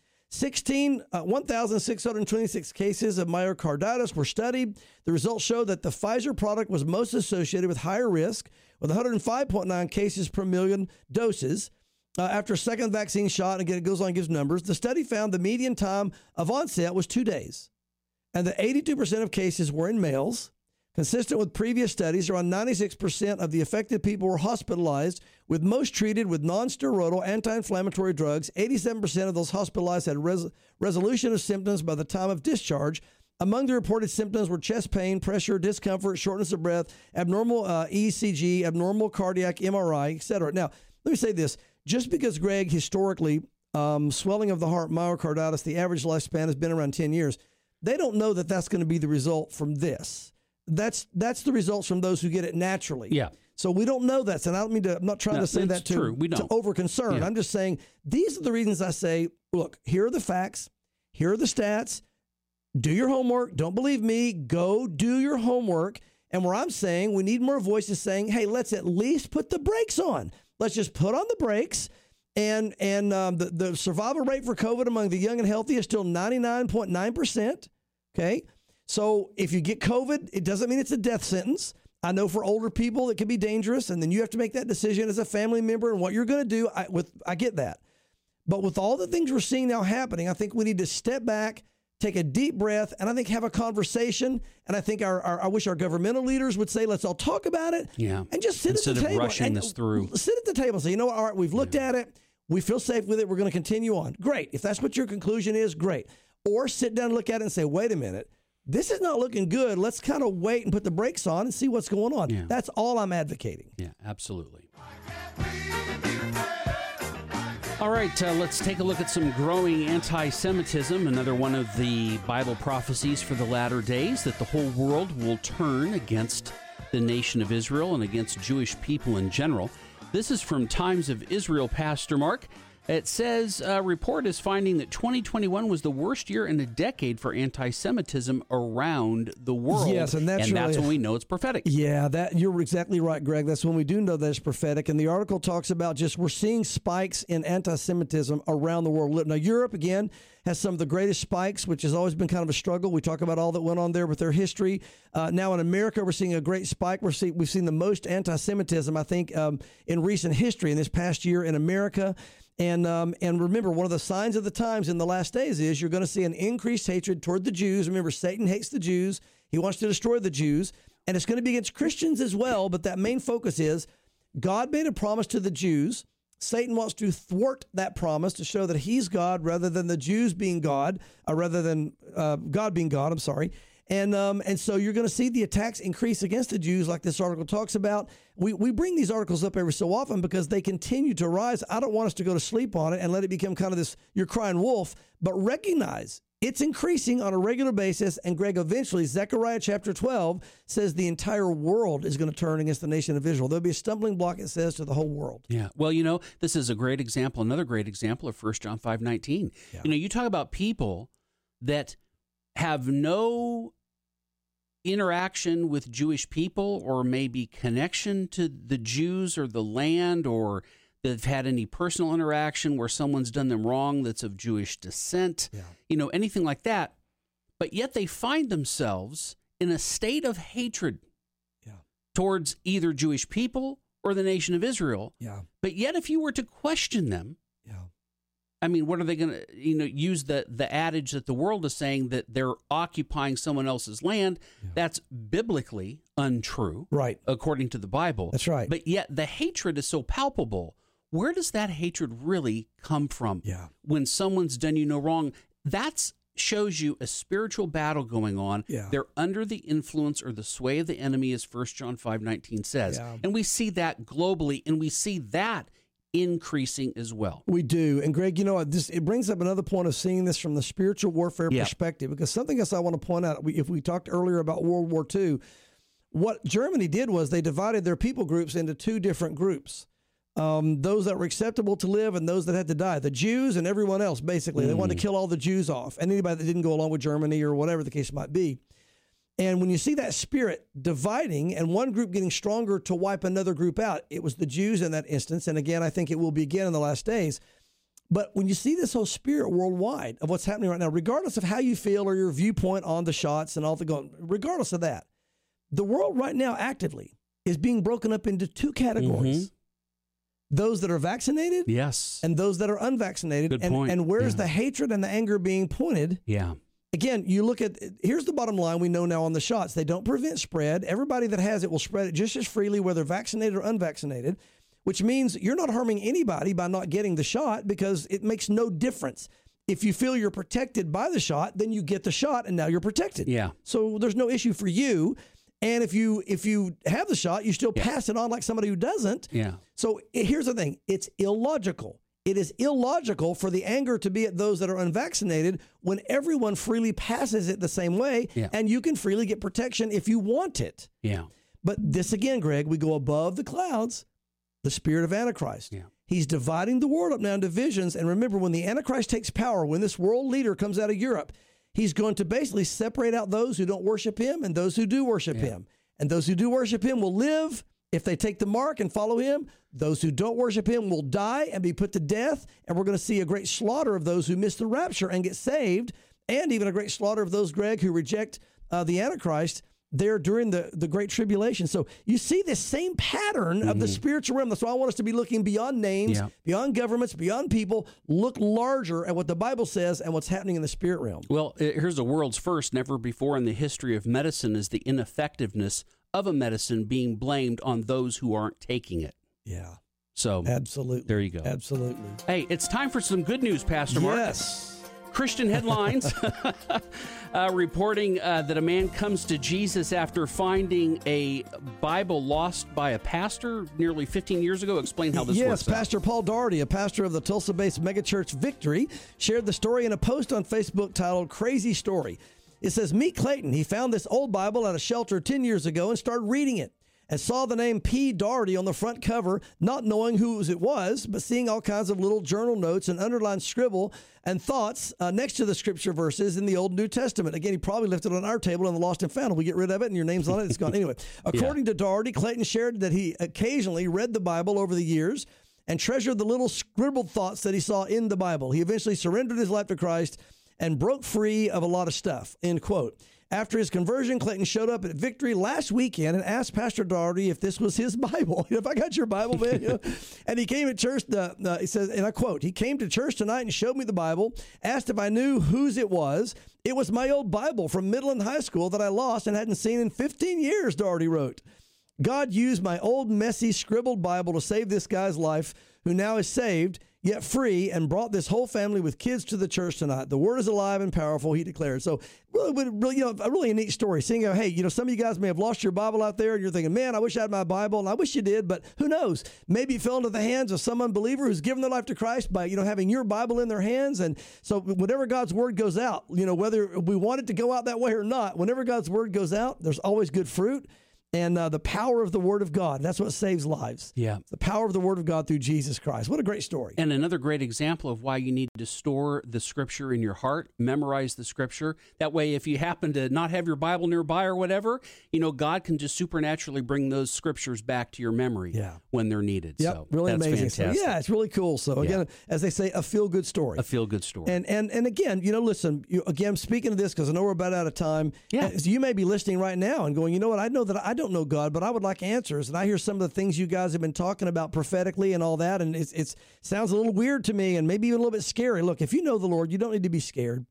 1,626 cases of myocarditis were studied. The results show that the Pfizer product was most associated with higher risk, with 105.9 cases per million doses. After a second vaccine shot, again, it goes on and gives numbers. The study found the median time of onset was 2 days, and that 82% of cases were in males. Consistent with previous studies, around 96% of the affected people were hospitalized, with most treated with non-steroidal anti-inflammatory drugs. 87% of those hospitalized had resolution of symptoms by the time of discharge. Among the reported symptoms were chest pain, pressure, discomfort, shortness of breath, abnormal ECG, abnormal cardiac MRI, etc. Now, let me say this. Just because, Greg, historically, swelling of the heart, myocarditis, the average lifespan has been around 10 years, they don't know that that's going to be the result from this. That's the results from those who get it naturally. Yeah. So we don't know that. And I don't mean to, I'm not trying to say that to over concern. Yeah. I'm just saying these are the reasons I say, look, here are the facts. Here are the stats. Do your homework. Don't believe me. Go do your homework. And where I'm saying we need more voices saying, hey, let's at least put the brakes on. Let's just put on the brakes. And the survival rate for COVID among the young and healthy is still 99.9%. Okay. So if you get COVID, it doesn't mean it's a death sentence. I know for older people, it can be dangerous. And then you have to make that decision as a family member and what you're going to do. I get that. But with all the things we're seeing now happening, I think we need to step back, take a deep breath, and I think have a conversation. And I think I wish our governmental leaders would say, let's all talk about it. Yeah. And just sit Instead at the table. Instead of rushing this through. Sit at the table and say, you know what, all right, we've looked at it. We feel safe with it. We're going to continue on. Great. If that's what your conclusion is, great. Or sit down and look at it and say, wait a minute. This is not looking good. Let's kind of wait and put the brakes on and see what's going on. Yeah. That's all I'm advocating. Yeah, absolutely. All right, let's take a look at some growing anti-Semitism, another one of the Bible prophecies for the latter days, that the whole world will turn against the nation of Israel and against Jewish people in general. This is from Times of Israel, Pastor Mark. It says a report is finding that 2021 was the worst year in a decade for anti-Semitism around the world. Yes, and that's when we know it's prophetic. Yeah, you're exactly right, Greg. That's when we do know that it's prophetic. And the article talks about we're seeing spikes in anti-Semitism around the world. Now, Europe, again, has some of the greatest spikes, which has always been kind of a struggle. We talk about all that went on there with their history. Now in America, we're seeing a great spike. We've seen the most anti-Semitism, I think, in recent history in this past year in America. And remember, one of the signs of the times in the last days is you're going to see an increased hatred toward the Jews. Remember, Satan hates the Jews. He wants to destroy the Jews. And it's going to be against Christians as well. But that main focus is God made a promise to the Jews. Satan wants to thwart that promise to show that he's God rather than the Jews being God, or rather than God being God, I'm sorry. And so you're going to see the attacks increase against the Jews like this article talks about. We bring these articles up every so often because they continue to rise. I don't want us to go to sleep on it and let it become kind of this, you're crying wolf, but recognize it's increasing on a regular basis. And Greg, eventually, Zechariah chapter 12 says the entire world is going to turn against the nation of Israel. There'll be a stumbling block, it says, to the whole world. Yeah. Well, this is a great example, another great example of 1 John 5:19. Yeah. You talk about people that have no interaction with Jewish people or maybe connection to the Jews or the land, or they've had any personal interaction where someone's done them wrong that's of Jewish descent, anything like that. But yet they find themselves in a state of hatred towards either Jewish people or the nation of Israel. Yeah. But yet if you were to question them, I mean, what are they going to, use the adage that the world is saying that they're occupying someone else's land? Yeah. That's biblically untrue, right? According to the Bible. That's right. But yet the hatred is so palpable. Where does that hatred really come from? Yeah. When someone's done you no wrong, that shows you a spiritual battle going on. Yeah. They're under the influence or the sway of the enemy, as 1 John 5:19 says. Yeah. And we see that globally, and we see that increasing as well. We do. And Greg, it brings up another point of seeing this from the spiritual warfare perspective, because something else I want to point out, if we talked earlier about World War II, what Germany did was they divided their people groups into two different groups. Those that were acceptable to live and those that had to die. The Jews and everyone else, basically. They wanted to kill all the Jews off, and anybody that didn't go along with Germany or whatever the case might be. And when you see that spirit dividing and one group getting stronger to wipe another group out, it was the Jews in that instance. And again, I think it will be again in the last days. But when you see this whole spirit worldwide of what's happening right now, regardless of how you feel or your viewpoint on the shots and all the going, regardless of that, the world right now actively is being broken up into two categories. Those that are vaccinated, yes, and those that are unvaccinated. Good point. And where's the hatred and the anger being pointed? Yeah. Again, you look at, here's the bottom line we know now on the shots. They don't prevent spread. Everybody that has it will spread it just as freely, whether vaccinated or unvaccinated, which means you're not harming anybody by not getting the shot because it makes no difference. If you feel you're protected by the shot, then you get the shot and now you're protected. Yeah. So there's no issue for you. And if you have the shot, you still pass it on like somebody who doesn't. Yeah. So here's the thing. It's illogical. It is illogical for the anger to be at those that are unvaccinated when everyone freely passes it the same way, and you can freely get protection if you want it. Yeah. But this again, Greg, we go above the clouds, the spirit of Antichrist. Yeah. He's dividing the world up now in divisions. And remember, when the Antichrist takes power, when this world leader comes out of Europe, he's going to basically separate out those who don't worship him and those who do worship him. And those who do worship him will live if they take the mark and follow him. Those who don't worship him will die and be put to death. And we're going to see a great slaughter of those who miss the rapture and get saved, and even a great slaughter of those, Greg, who reject the Antichrist there during the Great Tribulation. So you see this same pattern of the spiritual realm. That's why I want us to be looking beyond names, beyond governments, beyond people. Look larger at what the Bible says and what's happening in the spirit realm. Well, here's the world's first, never before in the history of medicine, is the ineffectiveness of a medicine being blamed on those who aren't taking it. Yeah. So absolutely. There you go. Absolutely. Hey, it's time for some good news, Pastor Mark. Yes. Christian headlines reporting that a man comes to Jesus after finding a Bible lost by a pastor nearly 15 years ago. Explain how this works. Yes, Pastor Paul Daugherty, a pastor of the Tulsa-based megachurch Victory, shared the story in a post on Facebook titled Crazy Story. It says, meet Clayton. He found this old Bible at a shelter 10 years ago and started reading it and saw the name P. Daugherty on the front cover, not knowing who it was, but seeing all kinds of little journal notes and underlined scribble and thoughts next to the scripture verses in the Old and New Testament. Again, he probably left it on our table in the Lost and Found. We get rid of it and your name's on it. It's gone. Anyway, according to Daugherty, Clayton shared that he occasionally read the Bible over the years and treasured the little scribbled thoughts that he saw in the Bible. He eventually surrendered his life to Christ and broke free of a lot of stuff, end quote. After his conversion, Clayton showed up at Victory last weekend and asked Pastor Daugherty if this was his Bible. If I got your Bible, man. And he came at church, he says, and I quote, he came to church tonight and showed me the Bible, asked if I knew whose it was. It was my old Bible from Midland High School that I lost and hadn't seen in 15 years, Daugherty wrote. God used my old, messy, scribbled Bible to save this guy's life, who now is saved, yet free, and brought this whole family with kids to the church tonight. The word is alive and powerful, he declared. So really, a neat story. Seeing how, hey, some of you guys may have lost your Bible out there, and you're thinking, man, I wish I had my Bible, and I wish you did, but who knows? Maybe it fell into the hands of some unbeliever who's given their life to Christ by, having your Bible in their hands. And so whenever God's word goes out, whether we want it to go out that way or not, whenever God's word goes out, there's always good fruit. And the power of the Word of God. That's what saves lives. Yeah. The power of the Word of God through Jesus Christ. What a great story. And another great example of why you need to store the Scripture in your heart, memorize the Scripture. That way, if you happen to not have your Bible nearby or whatever, God can just supernaturally bring those Scriptures back to your memory when they're needed. Yep, so really that's amazing. fantastic. So, it's really cool. So again, as they say, a feel-good story. A feel-good story. And again, listen, again, speaking of this, because I know we're about out of time. Yeah. So you may be listening right now and going, you know what, I know that I don't know God, but I would like answers. And I hear some of the things you guys have been talking about prophetically and all that, and it sounds a little weird to me and maybe even a little bit scary. Look, if you know the Lord, you don't need to be scared.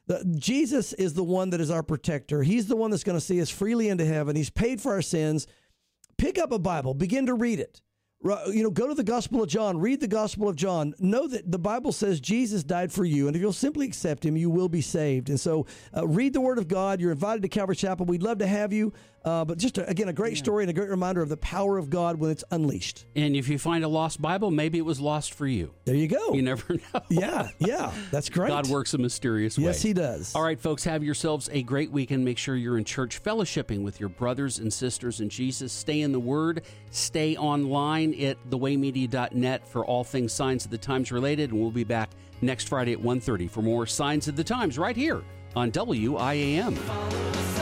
Jesus is the one that is our protector. He's the one that's going to see us freely into heaven. He's paid for our sins. Pick up a Bible. Begin to read it. Go to the Gospel of John. Read the Gospel of John. Know that the Bible says Jesus died for you, and if you'll simply accept him, you will be saved. And so read the Word of God. You're invited to Calvary Chapel. We'd love to have you. But just, again, a great story and a great reminder of the power of God when it's unleashed. And if you find a lost Bible, maybe it was lost for you. There you go. You never know. Yeah, that's great. God works in mysterious ways. Yes, he does. All right, folks, have yourselves a great weekend. Make sure you're in church fellowshipping with your brothers and sisters in Jesus. Stay in the Word. Stay online at thewaymedia.net for all things Signs of the Times related. And we'll be back next Friday at 1:30 for more Signs of the Times right here on WIAM.